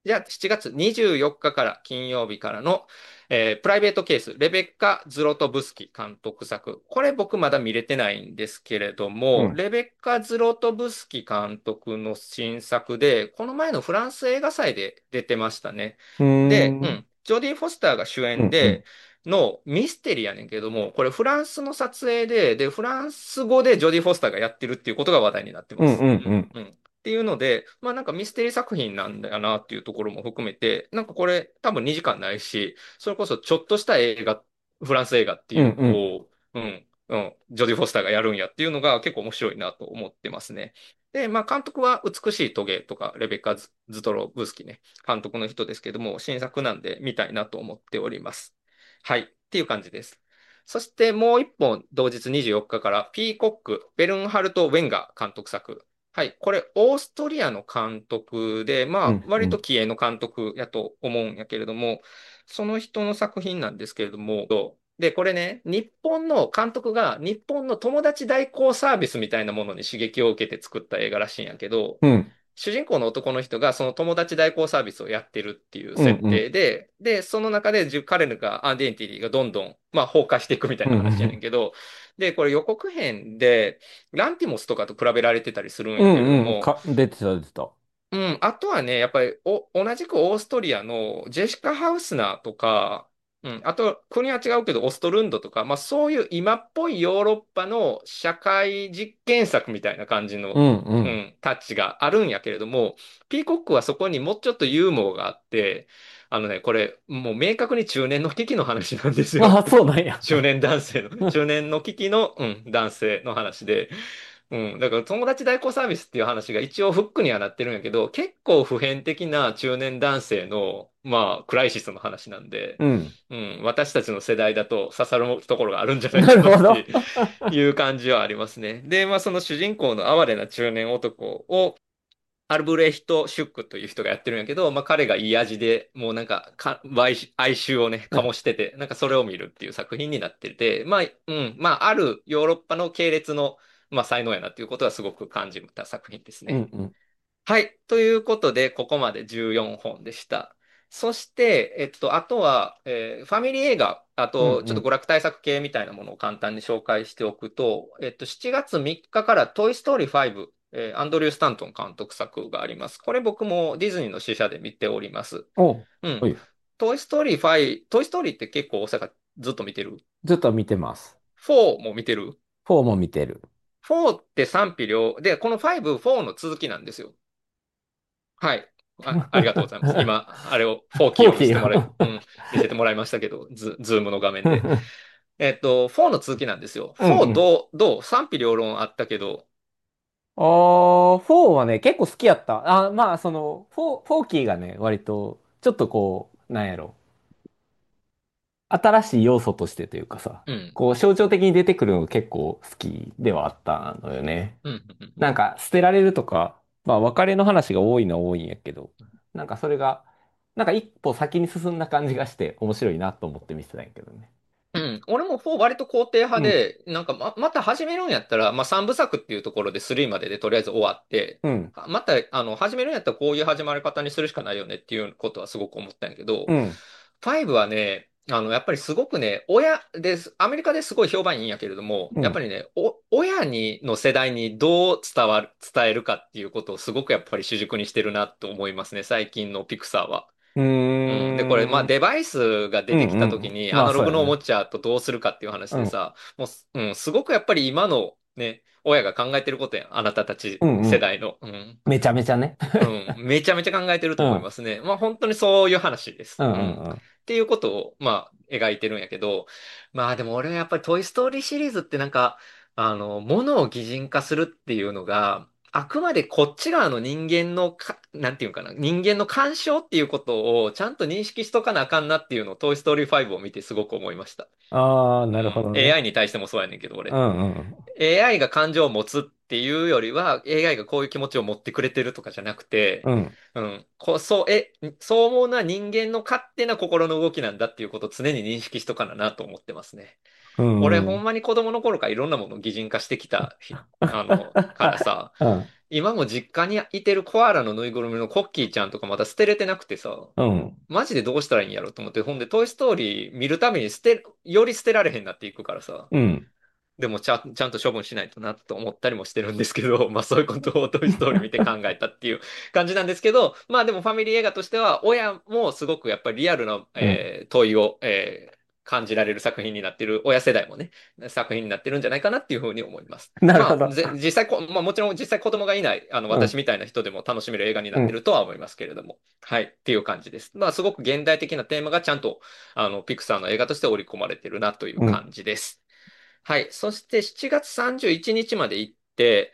じゃあ、しちがつにじゅうよっかかから金曜日からの、えープライベートケース、レベッカ・ズロトブスキ監督作。これ僕まだ見れてないんですけれども、 うん。 レベッカ・ズロトブスキ監督の新作で、この前のフランス映画祭で出てましたね。 うーで、うん。 ん、ジョディ・フォスターが主演で、 うんうん。 のミステリーやねんけども、これフランスの撮影で、で、フランス語でジョディ・フォスターがやってるっていうことが話題になってうんます。 うんうん。 うん。っていうので、まあなんかミステリー作品なんだよなっていうところも含めて、なんかこれ多分にじかんないし、それこそちょっとした映画、フランス映画っていうのうんうん。 を、うん、うん、ジョディ・フォスターがやるんやっていうのが結構面白いなと思ってますね。で、まあ監督は美しいトゲとか、レベッカ・ズズトロブスキね、監督の人ですけども、新作なんで見たいなと思っております。はい、っていう感じです。そしてもう一本、同日にじゅうよっかかから、ピーコック、ベルンハルト・ウェンガー監督作。はい。これ、オーストリアの監督で、まあ、割とうんうん。 気鋭の監督やと思うんやけれども、その人の作品なんですけれども、で、これね、日本の監督が日本の友達代行サービスみたいなものに刺激を受けて作った映画らしいんやけど、 うん。 主人公の男の人がその友達代行サービスをやってるっていう設うんうん。 定で、で、その中でじ彼らがアイデンティティがどんどん、まあ、崩壊していくみたいうんうな話やねんん。 けど、で、これ予告編で、ランティモスとかと比べられてたりするんうやけれどんうん。 も、 か、出てた出てた。 うん、あとはね、やっぱりお、同じくオーストリアのジェシカ・ハウスナーとか、うん、あと国は違うけど、オストルンドとか、まあそういう今っぽいヨーロッパの社会実験作みたいな感じの、 うんうん。 うん、タッチがあるんやけれども、ピーコックはそこにもうちょっとユーモアがあって、あのね、これ、もう明確に中年の危機の話なんですよ。 ああ、そうなんや。 中年男性の、中年の危機の、うん、男性の話で、うん。だから友達代行サービスっていう話が一応フックにはなってるんやけど、結構普遍的な中年男性の、まあ、クライシスの話なんで、 うん。 うん。私たちの世代だと刺さるところがあるんじゃないなかるほど。 なっていう感じはありますね。で、まあ、その主人公の哀れな中年男を、アルブレヒト・シュックという人がやってるんやけど、まあ、彼がいい味で、もうなんかか、哀愁哀愁をね、醸してて、なんかそれを見るっていう作品になってて、まあ、うん、まあ、あるヨーロッパの系列の、まあ、才能やなっていうことはすごく感じた作品ですね。 うんうん。 はい。ということで、ここまでじゅうよんほんでした。そして、えっと、あとは、えーファミリー映画、あと、ちょっと娯うんうん。 楽対策系みたいなものを簡単に紹介しておくと、えっと、しちがつみっかかからトイ・ストーリーファイブ、えーアンドリュー・スタントン監督作があります。これ僕もディズニーの試写で見ております。 おう。 うん。 おい。 トイ・ストーリーファイブ、トイ・ストーリーって結構大阪ずっと見てる？ ずっと見てます。 フォー も見てる？ フォーも見てる。 フォー って賛否両、で、このファイブ、フォーの続きなんですよ。はい。あ、ありがとうございます。今、あれをフォーキーを見フォーキーせてもらい、 よ。 うん、見せてもらいましたけど、ズ、ズームの画面で。えっと、フォーの続きなんですよ。フォーうんうん。 どう、どう賛否両論あったけど、 あー、フォーはね、結構好きやった。あ、まあ、その、フォー、フォーキーがね、割と、ちょっとこう、なんやろ。新しい要素としてというかさ、 うん、 こう、象徴的に出てくるのが結構好きではあったのよね。 うん、うん、うん。 なんか、捨てられるとか、まあ、別れの話が多いのは多いんやけど、なんかそれが、なんか一歩先に進んだ感じがして面白いなと思って見てたんやけどね。 うん、俺もフォー割と肯定派うん、 で、なんかま、また始めるんやったら、まあ、さんぶさくっていうところでスリーまででとりあえず終わって、 うん、 また、あの、始めるんやったらこういう始まり方にするしかないよねっていうことはすごく思ったんやけど、 うん、 ファイブはね、あの、やっぱりすごくね、親です、アメリカですごい評判いいんやけれども、 うん。 やっぱりね、お、親に、の世代にどう伝わる、伝えるかっていうことをすごくやっぱり主軸にしてるなと思いますね、最近のピクサーは。 ううん。で、これ、まあ、 ーん、 デバイスがうん、 出てきたときうん。 に、アまあ、 ナログのおもそうやね。 ちゃとどうするかっていう話うん、 でさ、もうす、うん、すごくやっぱり今のね、親が考えてることやん。あなたたちうん、うん。 世代の。うん。 めちゃめちゃね。 うん。めちゃめちゃ考えてると思いうん、 ますね。まあ、本当にそういう話です。 うん、 うん。っうん、 ていうことを、まあ、描いてるんやけど、まあ、でも俺はやっぱりトイストーリーシリーズってなんか、あの、ものを擬人化するっていうのが、あくまでこっち側の人間のか、なんていうかな、人間の干渉っていうことをちゃんと認識しとかなあかんなっていうのをトイ・ストーリーファイブを見てすごく思いました。 ああ、なるほうん。 どね。 エーアイ に対してもそうやねんけど、俺。 うん、うん。 エーアイ が感情を持つっていうよりは、エーアイ がこういう気持ちを持ってくれてるとかじゃなくて、 うん。 うん。こう、そう、え、そう思うのは人間の勝手な心の動きなんだっていうことを常に認識しとかななと思ってますね。 うん。 俺ほんまに子供の頃からいろんなものを擬人化してきたひ、あの、からさ、 うん。 今も実家にいてるコアラのぬいぐるみのコッキーちゃんとかまだ捨てれてなくてさ、 うん。 マジでどうしたらいいんやろと思って、ほんで、トイストーリー見るたびに捨て、より捨てられへんなっていくからさ、 うん。 でもちゃん、ちゃんと処分しないとなと思ったりもしてるんですけど、まあそういうことをトイストーリー見て考えたっていう感じなんですけど、まあでもファミリー映画としては、親もすごくやっぱりリアルな、 うん。 えー問いを、えー感じられる作品になってる、親世代もね、作品になってるんじゃないかなっていうふうに思います。 なるほまあ、 ど。 ぜ実際こ、まあもちろん実際子供がいない、あの、 うん。 私みたいな人でも楽しめる映画になってうん。 るとは思いますけれども。はい、っていう感じです。まあすごく現代的なテーマがちゃんと、あの、ピクサーの映画として織り込まれてるなといううん。 感じです。はい。そしてしちがつさんじゅういちにちまで行って、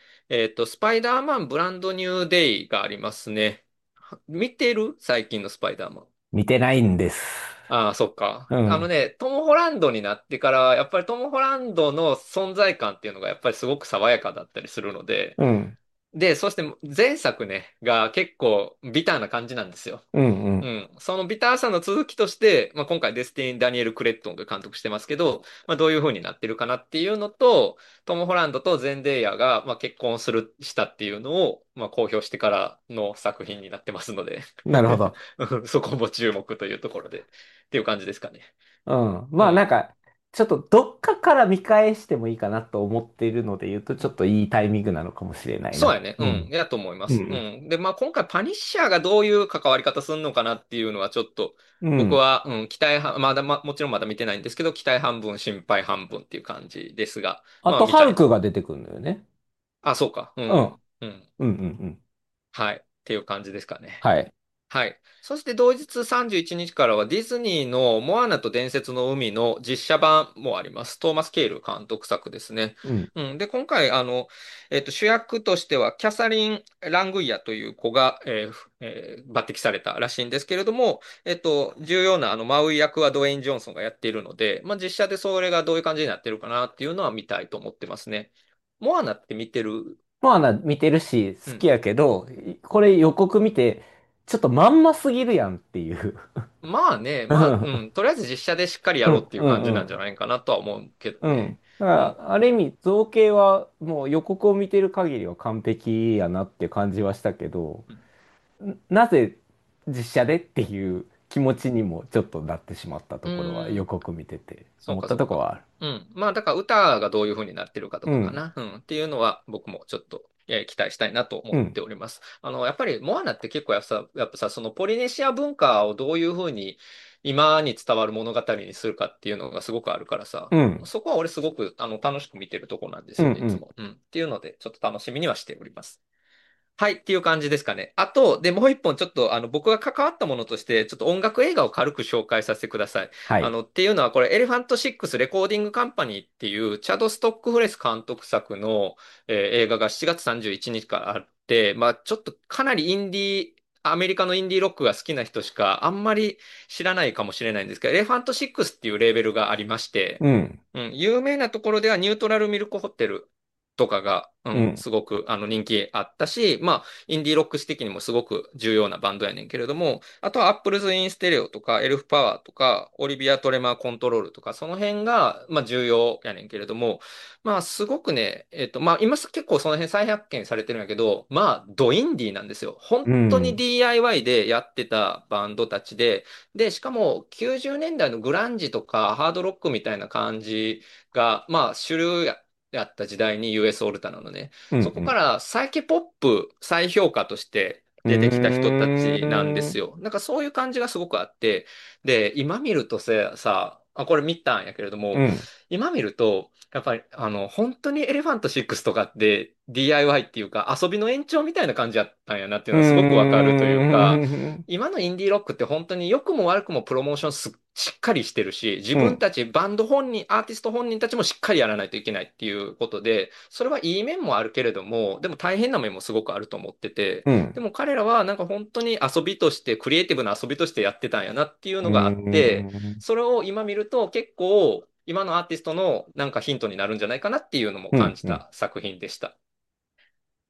えっと、スパイダーマンブランドニューデイがありますね。は見てる最近のスパイダーマン。 見てないんです。 ああ、そっか。 うん。 あのね、トム・ホランドになってから、やっぱりトム・ホランドの存在感っていうのがやっぱりすごく爽やかだったりするので、 うん。 で、そして前作ね、が結構ビターな感じなんですよ。 うん。うん。 うん。そのビターさの続きとして、まあ、今回デスティニー・ダニエル・クレットンが監督してますけど、まあ、どういう風になってるかなっていうのと、トム・ホランドとゼンデイヤが、まあ、結婚する、したっていうのを、まあ、公表してからの作品になってますのでなるほど。 うんそこも注目というところで、っていう感じですかね。 うん。まあなうん。 んか、ちょっとどっかから見返してもいいかなと思っているので言うと、ちょっといいタイミングなのかもしれないな。 そうやね。うん。 うん。 やと思います。ううん。 ん。で、まあ今回パニッシャーがどういう関わり方するのかなっていうのはちょっと、 うん。 僕は、うん、期待は、まだ、ま、もちろんまだ見てないんですけど、期待半分、心配半分っていう感じですが、 あと、ハルまあ見たいな。 クが出てくるんだよね。 あ、そうか。ううん。 ん。うん。 うん。うん。うん。 はい。っていう感じですかね。 はい。 はい。そして同日さんじゅういちにちからはディズニーのモアナと伝説の海の実写版もあります。トーマス・ケール監督作ですね。 うん。 うん。で、今回、あの、えっと、主役としてはキャサリン・ラングイアという子が、えーふえー抜擢されたらしいんですけれども、えっと、重要なあのマウイ役はドウェイン・ジョンソンがやっているので、まあ、実写でそれがどういう感じになってるかなっていうのは見たいと思ってますね。モアナって見てる？ まあな、見てるし、 うん。 好きやけど、これ予告見て、ちょっとまんますぎるやんっていう。 まあね、 うまあ、うん。 ん、とりあえず実写でしっかりやうん。 ろうっていううん。 感じなんじゃうん。 ないかなとは思うけどね。 うん。だかうん。 ら、ある意味、造形はもう予告を見てる限りは完璧やなって感じはしたけど、んなぜ実写でっていう気持ちにもちょっとなってしまったうところはーん、 予告見てて思っそうかそうか。 たところはある。 うん。まあ、だから歌がどういう風になってるかとうん。 かかな。うん。っていうのは僕もちょっと、えー期待したいなと思っうん。 ております。あの、やっぱりモアナって結構やっぱさ、やっぱさ、そのポリネシア文化をどういう風に今に伝わる物語にするかっていうのがすごくあるからさ、 うん。 そこは俺すごくあの楽しく見てるとこなんですうん。 よね、いうん。 つも。うん。っていうので、ちょっと楽しみにはしております。はい、っていう感じですかね。あと、で、もう一本ちょっと、あの、僕が関わったものとして、ちょっと音楽映画を軽く紹介させてください。 はい。 あの、っていうのは、これ、エレファントシックスレコーディングカンパニーっていう、チャド・ストックフレス監督作の、えー映画がしちがつさんじゅういちにちからあって、まあ、ちょっとかなりインディー、アメリカのインディーロックが好きな人しかあんまり知らないかもしれないんですけど、エレファントシックスっていうレーベルがありまして、 うん。 うん、有名なところではニュートラルミルクホテルとかが、うん、 うん。 すごくあの人気あったし、まあ、インディーロック史的にもすごく重要なバンドやねんけれども、あとはアップルズ・イン・ステレオとか、エルフ・パワーとか、オリビア・トレマー・コントロールとか、その辺が、まあ、重要やねんけれども、まあ、すごくね、えっと、まあ、今結構その辺再発見されてるんやけど、まあ、ドインディーなんですよ。本う当にん。 ディーアイワイ でやってたバンドたちで、で、しかもきゅうじゅうねんだいのグランジとかハードロックみたいな感じが、まあ、主流や、やった時代に ユーエス オルタナのね、 うん。 そこからサイケポップ再評価としてう出てきた人たちなんでん。うーん。 すよ。なんかそういう感じがすごくあって、で、今見るとさ、さ、あ、これ見たんやけれども、 うん。 今見ると、やっぱり、あの、本当にエレファントシックスとかって ディーアイワイ っていうか遊びの延長みたいな感じやったんやなっていううのはすごくわかるというか、 ん。 今のインディーロックって本当に良くも悪くもプロモーションすしっかりしてるし、自うん。 分たち、バンド本人、アーティスト本人たちもしっかりやらないといけないっていうことで、それはいい面もあるけれども、でも大変な面もすごくあると思ってて、 うん。 でも彼らはなんか本当に遊びとして、クリエイティブな遊びとしてやってたんやなっていううのがあって、 ん。 それを今見ると結構今のアーティストのなんかヒントになるんじゃないかなっていうのもうん。うん。 感じた作品でした。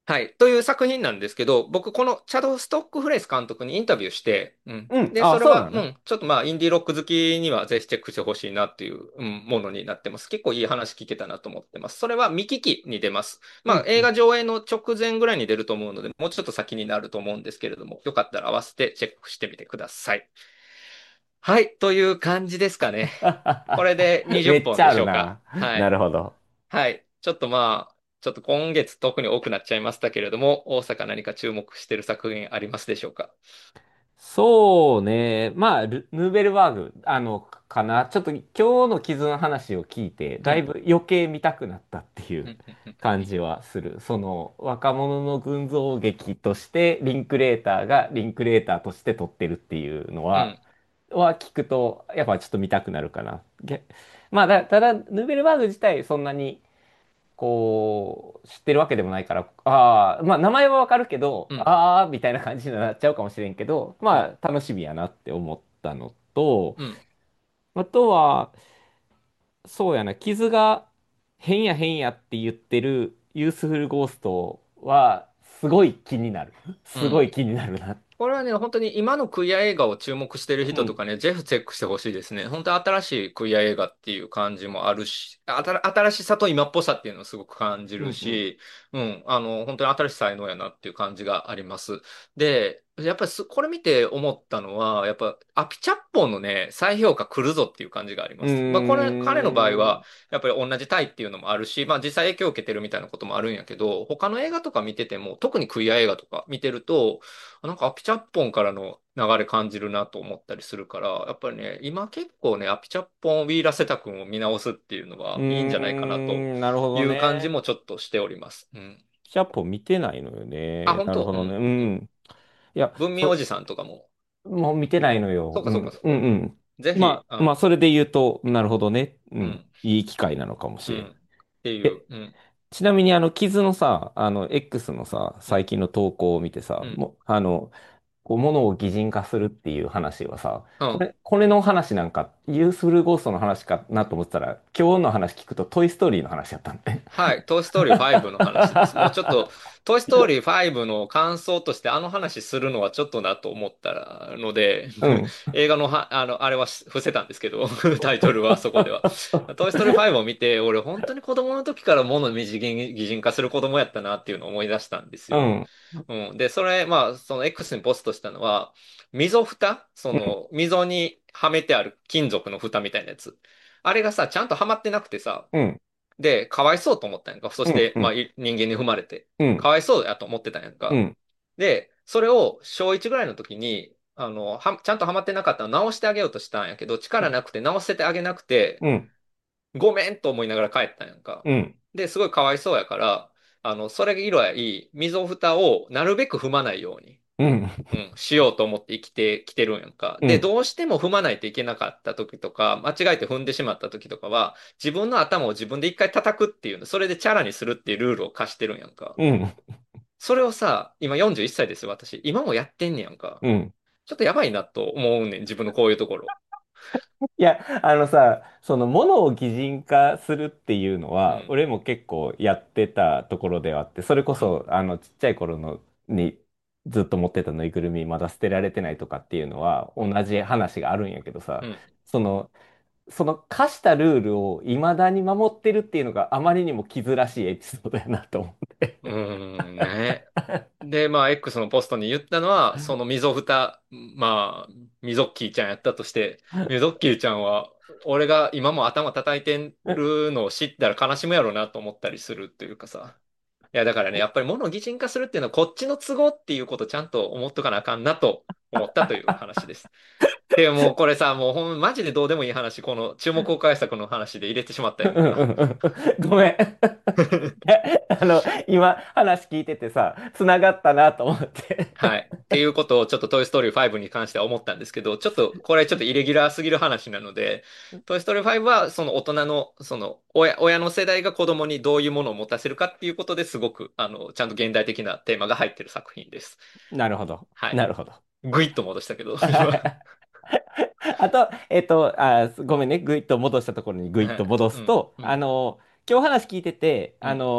はい。という作品なんですけど、僕、このチャド・ストックフレイス監督にインタビューして、うん。 うん。 で、そあ、 れは、 そうなの？ うん、ちょっとまあ、インディーロック好きにはぜひチェックしてほしいなっていう、うん、ものになってます。結構いい話聞けたなと思ってます。それは見聞きに出ます。まあ、 うん。うん。 映画上映の直前ぐらいに出ると思うので、もうちょっと先になると思うんですけれども、よかったら合わせてチェックしてみてください。はい。という感じですかね。これで20本めっちゃあでしょうか。 るな。 はい。 なるほど。 はい。ちょっとまあ、ちょっと今月特に多くなっちゃいましたけれども、大阪何か注目している作品ありますでしょうか？ そうね。まあ、ルヌーベルバーグ、あの、かな。ちょっと今日の傷の話を聞いて、 うん。 だいぶ余計見たくなったっていううん、うん、うん、 感じはする。その、若者の群像劇として、リンクレーターがリンクレーターとして撮ってるっていうのは、 うん、 は聞くと、やっぱちょっと見たくなるかな。げまあ、だ、ただ、ヌーベルバーグ自体そんなに、こう、知ってるわけでもないから、ああ、まあ名前はわかるけど、 うん、 ああ、みたいな感じになっちゃうかもしれんけど、 うん、 まあ楽しみやなって思ったのと、 うん。 あとは、そうやな、傷が変や変やって言ってるユースフルゴーストは、すごい気になる。 うん。 すごい気になるな。 これはね、本当に今のクイア映画を注目しているうん。 人とかね、ぜひチェックしてほしいですね。本当新しいクイア映画っていう感じもあるし、あたら新しさと今っぽさっていうのをすごく感じうんうん。 るし、うん、あの、本当に新しい才能やなっていう感じがあります。で、やっぱりすこれ見て思ったのは、やっぱ、アピチャッポンのね、再評価来るぞっていう感じがありうます。まあ、これ、彼の場合は、 ーん。 やっぱり同じタイっていうのもあるし、まあ、実際影響を受けてるみたいなこともあるんやけど、他の映画とか見てても、特にクイア映画とか見てると、なんかアピチャッポンからの流れ感じるなと思ったりするから、やっぱりね、今結構ね、アピチャッポン、ウィーラセタ君を見直すっていうのうはいいんじゃないかなとーん、なるほどいう感じね。 もちょっとしております。うん。 ひゃっぽん見てないのよあ、 ね。 本当？ なるほどね。 うん。 うん。いや、そ、 文明おじさんとかも。 もう見てないのよ。 そうかうん。 そうかそうか。 うんうん。 ぜひ、 まあ、まあ、 うん、 それで言うと、なるほどね。うん。 うん、 いい機会なのかもしれん。 うん。っていう、 え、 うん、 ちなみに、あの、傷のさ、あの、X のさ、 うん、 最近の投稿を見てさ、 うん、 も、あの、こう、物を擬人化するっていう話はさ、 うん。 これ、これの話なんか、ユースフルゴーストの話かなと思ってたら、今日の話聞くと、トイ・ストーリーの話やったんで。 はい、トイ・ストーリーファイブの話です。もうちょっと、トイ・ストーリーファイブの感想としてあの話するのはちょっとなと思ったので、 うん。 映画のは、あの、あれは伏せたんですけど、タイトルはそこでは。トイ・ストーリーファイブを見て、俺本当に子供の時から物を擬人擬人化する子供やったなっていうのを思い出したんですよ。 うん。 うん。で、それ、まあ、その X にポストしたのは、溝蓋そうん。 の、溝にはめてある金属の蓋みたいなやつ。あれがさ、ちゃんとはまってなくてさ、 うん。 で、かわいそうと思ったんやんか。そうん。 して、まあ、 うん。 い人間に踏まれて。 うん。 かわいそうやと思ってたんやんか。 うん。 で、それを小いちぐらいの時に、あの、は、ちゃんとはまってなかったの直してあげようとしたんやけど、力なくて直せてあげなくて、 うん。 ごめんと思いながら帰ったんやんか。 うん。 で、すごいかわいそうやから、あの、それ以来、溝蓋をなるべく踏まないように。 うん。 うん、しようと思って生きてきてるんやんか。で、 うん。 どうしても踏まないといけなかった時とか、間違えて踏んでしまった時とかは、自分の頭を自分で一回叩くっていうの、それでチャラにするっていうルールを課してるんやんか。 うん。 それをさ、今よんじゅういっさいですよ、私。今もやってんねやんか。 うん。 ちょっとやばいなと思うねん、自分のこういうところ。 いや、あのさ、そのものを擬人化するっていうのは、 うん、 俺も結構やってたところではあって、それこうん、 そ、あの、ちっちゃい頃のにずっと持ってたぬいぐるみまだ捨てられてないとかっていうのは、同うん、 じ話があるんやけどさ、 うん。 その、その課したルールを未だに守ってるっていうのがあまりにも傷らしいエピソードやなと思って。 うーん、ね。で、まあ、X のポストに言ったのは、その溝蓋、まあ、ミゾッキーちゃんやったとして、ミゾッキーちゃんは、俺が今も頭叩いてるのを知ったら悲しむやろうなと思ったりするっていうかさ。いや、だからね、やっぱり物を擬人化するっていうのは、こっちの都合っていうことをちゃんと思っとかなあかんなと思ったという話です。でもうこれさ、もうほん、マジでどうでもいい話、この注目公開作の話で入れてしまったよな。 ごめん。あの、今話聞いててさ、繋がったなと思って。 はい。っていうことをちょっとトイ・ストーリーファイブに関しては思ったんですけど、ちょっとこれちょっとイレギュラーすぎる話なので、トイ・ストーリーファイブはその大人の、その親、親の世代が子供にどういうものを持たせるかっていうことですごく、あの、ちゃんと現代的なテーマが入ってる作品です。 なるほど。 はい。 なるほど。 ぐいっと戻したけど、今。 あと、えっと、あ、ごめんね。ぐいっと戻したところにぐいっとはい。うん、 戻すと、 うん、 あの、今日話聞いてて、 うん、 あの、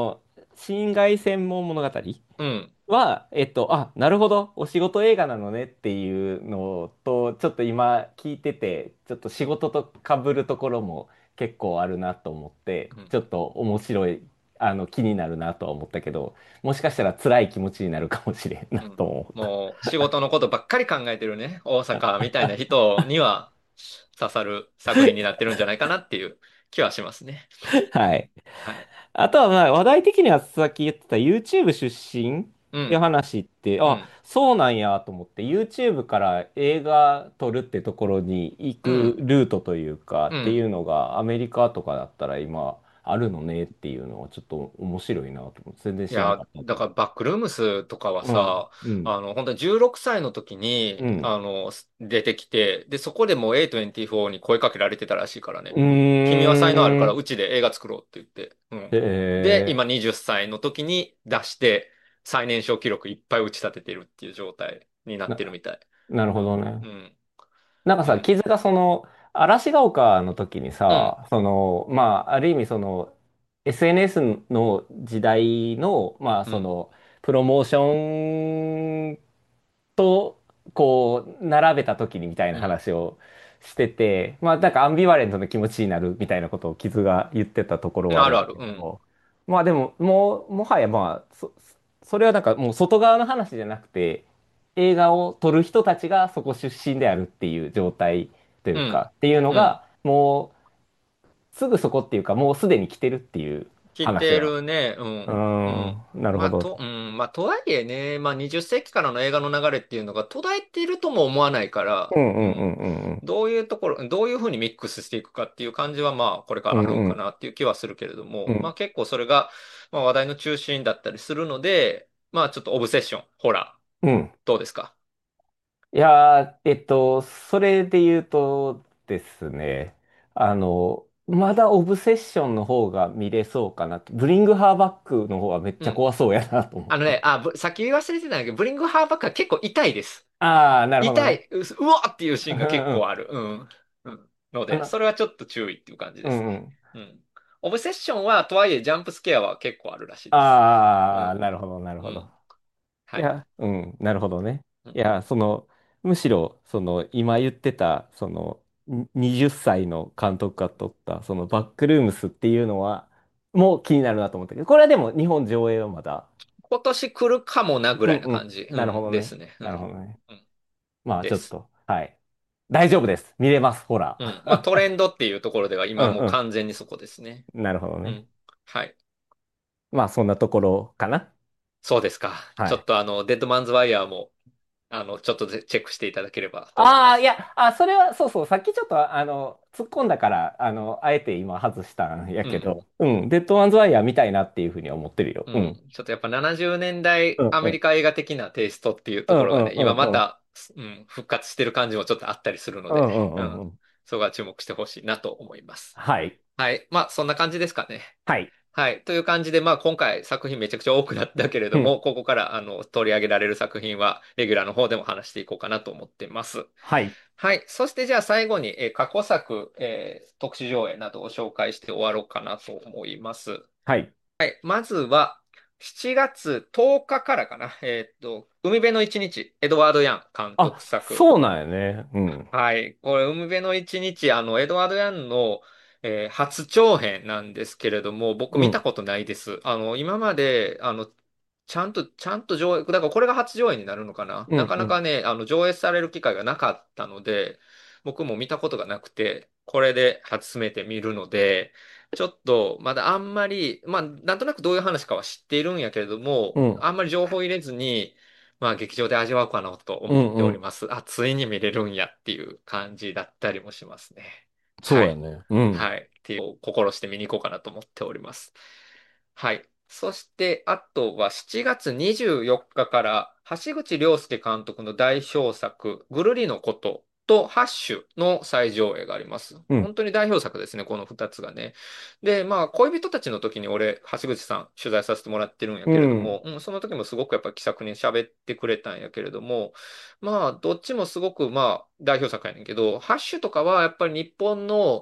新外専門物語うん。 は、えっと、あ、なるほど、お仕事映画なのねっていうのと、ちょっと今聞いてて、ちょっと仕事と被るところも結構あるなと思って、 うん。 ちょっと面白い、あの、気になるなとは思ったけど、もしかしたら辛い気持ちになるかもしれんなうん。 と思った。 もう仕事のことばっかり考えてるね、大阪みたいな人には刺さる作品になってるんじゃないかなっていう気はしますね。 はい。 はい。 あとはまあ話題的にはさっき言ってた YouTube 出身っていううん。 話って、あ、 うん。 そうなんやと思って YouTube から映画撮るってところに行くうん。 ルートというかうん。 っていうのがアメリカとかだったら今あるのねっていうのはちょっと面白いなと思って全然知らなかいや、 ったけど。 だからバックルームスとかはうん、 さ、 うん、 あの、本当にじゅうろくさいの時に、 うん。 あの、出てきて、で、そこでもう エーにじゅうよん に声かけられてたらしいからうね。君は才能あるからーん。 うちで映画作ろうって言って。うん。で、 え今はたちの時に出して、最年少記録いっぱい打ち立ててるっていう状態になー、な、 ってるみたい。 なるうん。 ほどね。 うん。 なんかさ、 うん。 傷がその、嵐が丘の時にうん。 さ、その、まあ、ある意味その、エスエヌエス の時代の、まあ、 うん。 その、プロモーションと、こう、並べた時にみたいなうん。 話をしてて、まあ、なんかアンビバレントな気持ちになるみたいなことを傷が言ってたところはあるんだあるある。うん。 けど、まあでも、もう、もはやまあ、そ、それはなんかもう外側の話じゃなくて、映画を撮る人たちがそこ出身であるっていう状態というん。 うか、っていうのうん。 が、もう、すぐそこっていうか、もうすでに来てるっていう来て話は。 るね。ううん。うーん。 ん、なるまあ、 ほど。 と、うん。まあ、とはいえね、まあ、にじゅっ世紀からの映画の流れっていうのが途絶えているとも思わないから、 うんうんううん。 んうんうん。 どういうところ、どういうふうにミックスしていくかっていう感じは、まあ、これかうんらあるんうんかなっていう気はするけれども、まあ、 うん結構それが、まあ、話題の中心だったりするので、まあ、ちょっとオブセッション、ホラー、 うん。 どうですか？ いやー、えっと、それで言うとですね、あの、まだオブセッションの方が見れそうかなと。ブリングハーバックの方がめっちゃうん。 怖そうやなと思って。 あのね、あ、ぶさっき言い忘れてたんだけど、ブリングハーバックは結構痛いです。 ああ、なるほどね。 痛い、ううわっていうシーンが結うんうん。 構ある。うん。うん。ので、 あの、 それはちょっと注意っていう感じですね。 うんうん。 うん。オブセッションは、とはいえ、ジャンプスケアは結構あるらしいです。うああ、 ん。 なるほど、なるほど。 うん。はい。 いや、うん、なるほどね。 うん。 いや、その、むしろ、その、今言ってた、その、ににじゅっさいの監督が撮った、その、バックルームスっていうのは、もう気になるなと思ったけど、これはでも、日本上映はまだ、 今年来るかもなぐらいなうんうん、 感じ。うなるほん。 どね。 ですね。うん。 なるほどね。 うん。 まあ、 です。 ちょっと、はい。大丈夫です。見れます、ほら。 うん。まあ、トレンドっていうところでは今もううんう完全にそこですね。 ん。なるほどね。 うん。はい。 まあ、そんなところかな。 そうですか。ちょっはい。 とあの、デッドマンズワイヤーも、あの、ちょっとぜチェックしていただければと思いまああ、いす。 や、あ、それは、そうそう、さっきちょっと、あの、突っ込んだから、あの、あえて今外したんやうん。 けど、うん、デッドワンズワイヤー見たいなっていうふうには思ってるよ。 うん。 うん。 ちょっとやっぱななじゅうねんだいアうんうん。 メリカ映画的なテイストっていううんうんところがね、今うんうん。 また、うん、復活してる感じもちょっとあったりするので、 うんうんううん。 んうん。 そこは注目してほしいなと思います。 はい。 はい。まあ、そんな感じですかね。 はい。 はい。という感じで、まあ、今回作品めちゃくちゃ多くなったけれうん。 ども、ここからあの取り上げられる作品は、レギュラーの方でも話していこうかなと思ってます。 はい。 はい。そしてじゃあ最後に、えー過去作、えー特殊上映などを紹介して終わろうかなと思います。 はい。 まずは、しちがつとおかかからかな。えーっと、海辺の一日、エドワード・ヤン監督あ、 作。 そうなんやね。うん。 はい。これ、海辺の一日、あの、エドワード・ヤンの、えー初長編なんですけれども、僕うん。 見たことないです。あの、今まで、あの、ちゃんと、ちゃんと上映、だからこれが初上映になるのかな。なうん。うん。 かなかね、あの、上映される機会がなかったので、僕も見たことがなくて、これで初めて見るので、ちょっと、まだあんまり、まあ、なんとなくどういう話かは知っているんやけれども、 うん。 あんまり情報入れずに、まあ、劇場で味わおうかなと思っうん。うん。 ております。あ、ついに見れるんやっていう感じだったりもしますね。はい。 そうやね。うん。 はい。っていう、心して見に行こうかなと思っております。はい。そして、あとはしちがつにじゅうよっかかから橋口亮介監督の代表作、ぐるりのこととハッシュの再上映があります。 うん。 本当に代表作ですね、このふたつがね。で、まあ、恋人たちの時に俺、橋口さん取材させてもらってるんやうん。 けれども、うん、その時もすごくやっぱ気さくに喋ってくれたんやけれども、まあ、どっちもすごくまあ、代表作やねんけど、ハッシュとかはやっぱり日本の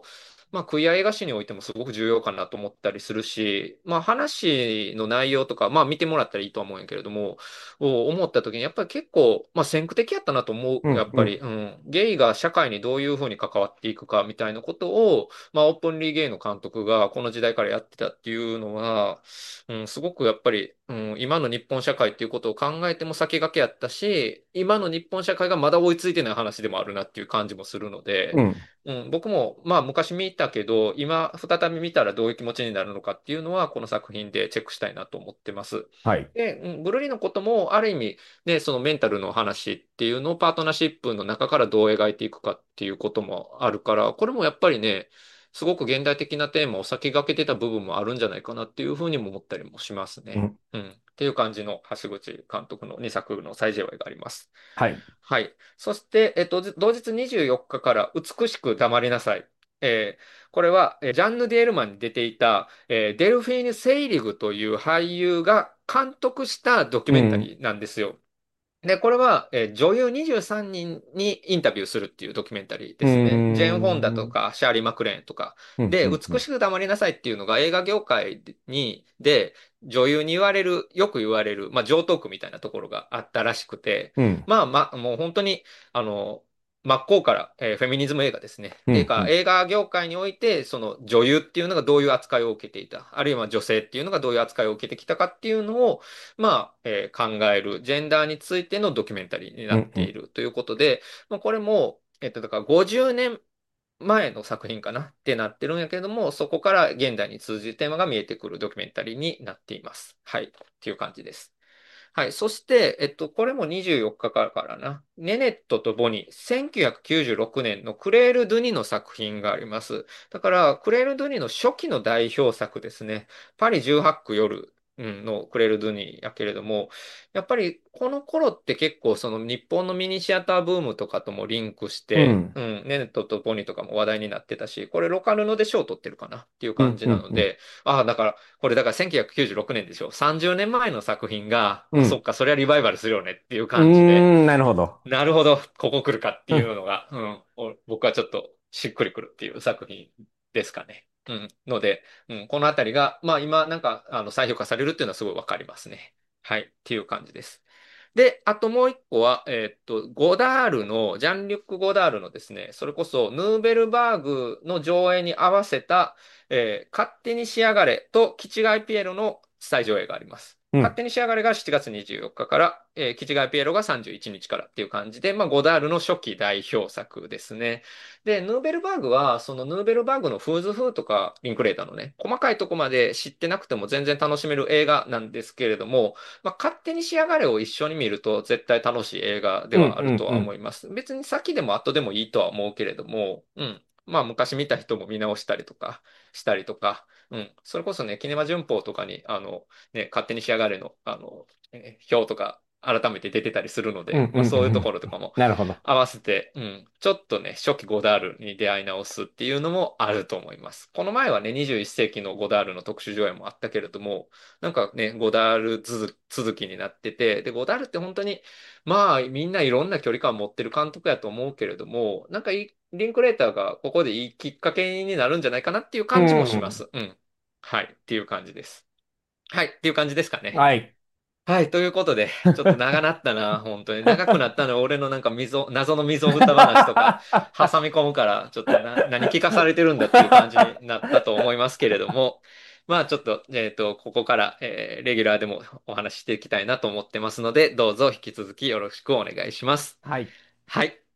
まあ、クイア映画史においてもすごく重要かなと思ったりするし、まあ、話の内容とか、まあ、見てもらったらいいと思うんやけれども、を思った時に、やっぱり結構、まあ、先駆的やったなと思う。やっぱり、 うんうん。 うん。ゲイが社会にどういうふうに関わっていくかみたいなことを、まあ、オープンリーゲイの監督がこの時代からやってたっていうのは、うん、すごくやっぱり、うん、今の日本社会っていうことを考えても先駆けやったし、今の日本社会がまだ追いついてない話でもあるなっていう感じもするので、 うん。 うん、僕も、まあ昔見たけど、今再び見たらどういう気持ちになるのかっていうのは、この作品でチェックしたいなと思ってます。 はい。 で、うん、ぐるりのことも、ある意味、ね、そのメンタルの話っていうのをパートナーシップの中からどう描いていくかっていうこともあるから、これもやっぱりね、すごく現代的なテーマを先駆けてた部分もあるんじゃないかなっていうふうにも思ったりもしますね。 うん。 うん。っていう感じの橋口監督のにさくの最上映があります。 はい。 はい。そして、えっと、同日にじゅうよっかかから美しく黙りなさい。えーこれは、えージャンヌ・デールマンに出ていた、えーデルフィーヌ・セイリグという俳優が監督したドキュメンタうん。 リーなんですよ。で、これは、えー女優にじゅうさんにんにインタビューするっていうドキュメンタリーうですね。ジェーン・フォンダーん。 とか、シャーリー・マクレーンとか。 うん。 で、 うん。うん。 美しく黙りなさいっていうのが映画業界に、で、女優に言われる、よく言われる、まあ、常套句みたいなところがあったらしくて、 うん。 まあまあ、もう本当に、あの、真っ向から、えーフェミニズム映画ですね。ていうか、 うん。 映画業界において、その女優っていうのがどういう扱いを受けていた、あるいは女性っていうのがどういう扱いを受けてきたかっていうのを、まあ、えー考える、ジェンダーについてのドキュメンタリーになっていうん。 るということで、まあ、これも、えっと、だからごじゅうねんまえの作品かなってなってるんやけれども、そこから現代に通じるテーマが見えてくるドキュメンタリーになっています。はい。っていう感じです。はい。そして、えっと、これもにじゅうよっかかからかな。ネネットとボニー、せんきゅうひゃくきゅうじゅうろくねんのクレール・ドゥニの作品があります。だから、クレール・ドゥニの初期の代表作ですね。パリじゅうはち区夜、うんのクレール・ドゥニやけれども、やっぱりこの頃って結構その日本のミニシアターブームとかともリンクして、 うん。 うん、ネネットとボニーとかも話題になってたし、これロカルノで賞を取ってるかなっていう感うん。うん。 じなので、ああ、だから、これだからせんきゅうひゃくきゅうじゅうろくねんでしょ。さんじゅうねんまえの作品が、 うん。 あ、そっか、それはリバイバルするよねっていううー感じで、 ん。なるほど。 なるほど、ここ来るかってうん。 いうのが、うん、お僕はちょっとしっくりくるっていう作品ですかね。うん。ので、うん、このあたりが、まあ今なんか、あの、再評価されるっていうのはすごいわかりますね。はい、っていう感じです。で、あともう一個は、えーっと、ゴダールの、ジャンリュック・ゴダールのですね、それこそ、ヌーベルバーグの上映に合わせた、えー勝手に仕上がれと、キチガイ・ピエロの再上映があります。 うん。 勝手に仕上がれがしちがつにじゅうよっかかから、えー、キチガイ・ピエロがさんじゅういちにちからっていう感じで、まあ、ゴダールの初期代表作ですね。で、ヌーベルバーグは、そのヌーベルバーグのフーズフーとか、リンクレーターのね、細かいとこまで知ってなくても全然楽しめる映画なんですけれども、まあ、勝手に仕上がれを一緒に見ると絶対楽しい映画でうん。 はあるとはうん。 思います。別に先でも後でもいいとは思うけれども、うん。まあ昔見た人も見直したりとかしたりとか、うん。それこそね、キネマ旬報とかに、あの、ね、勝手に仕上がれの、あの、え表とか改めて出てたりするのうん。 で、 うん。 まあそういうとうん。 ころとかもなるほど。 合わせて、うん、ちょっとね、初期ゴダールに出会い直すっていうのもあると思います。この前はね、にじゅういっ世紀のゴダールの特殊上映もあったけれども、なんかね、ゴダール続続きになってて、で、ゴダールって本当に、まあ、みんないろんな距離感を持ってる監督やと思うけれども、なんかいいリンクレーターがここでいいきっかけになるんじゃないかなっていうう感じもしまん。 す。うん。はい、っていう感じです。はい、っていう感じですかね。 はい。 はい、ということで、ちょっと長なったな、本当に。長くなったのは俺のなんか溝、謎の溝蓋話とか挟み込むから、ちょっとな、何聞かされてるんだっていう感じになったと思いますけれども、まあちょっと、えっと、ここから、えーレギュラーでもお話ししていきたいなと思ってますので、どうぞ引き続きよろしくお願いします。 はい。 はい。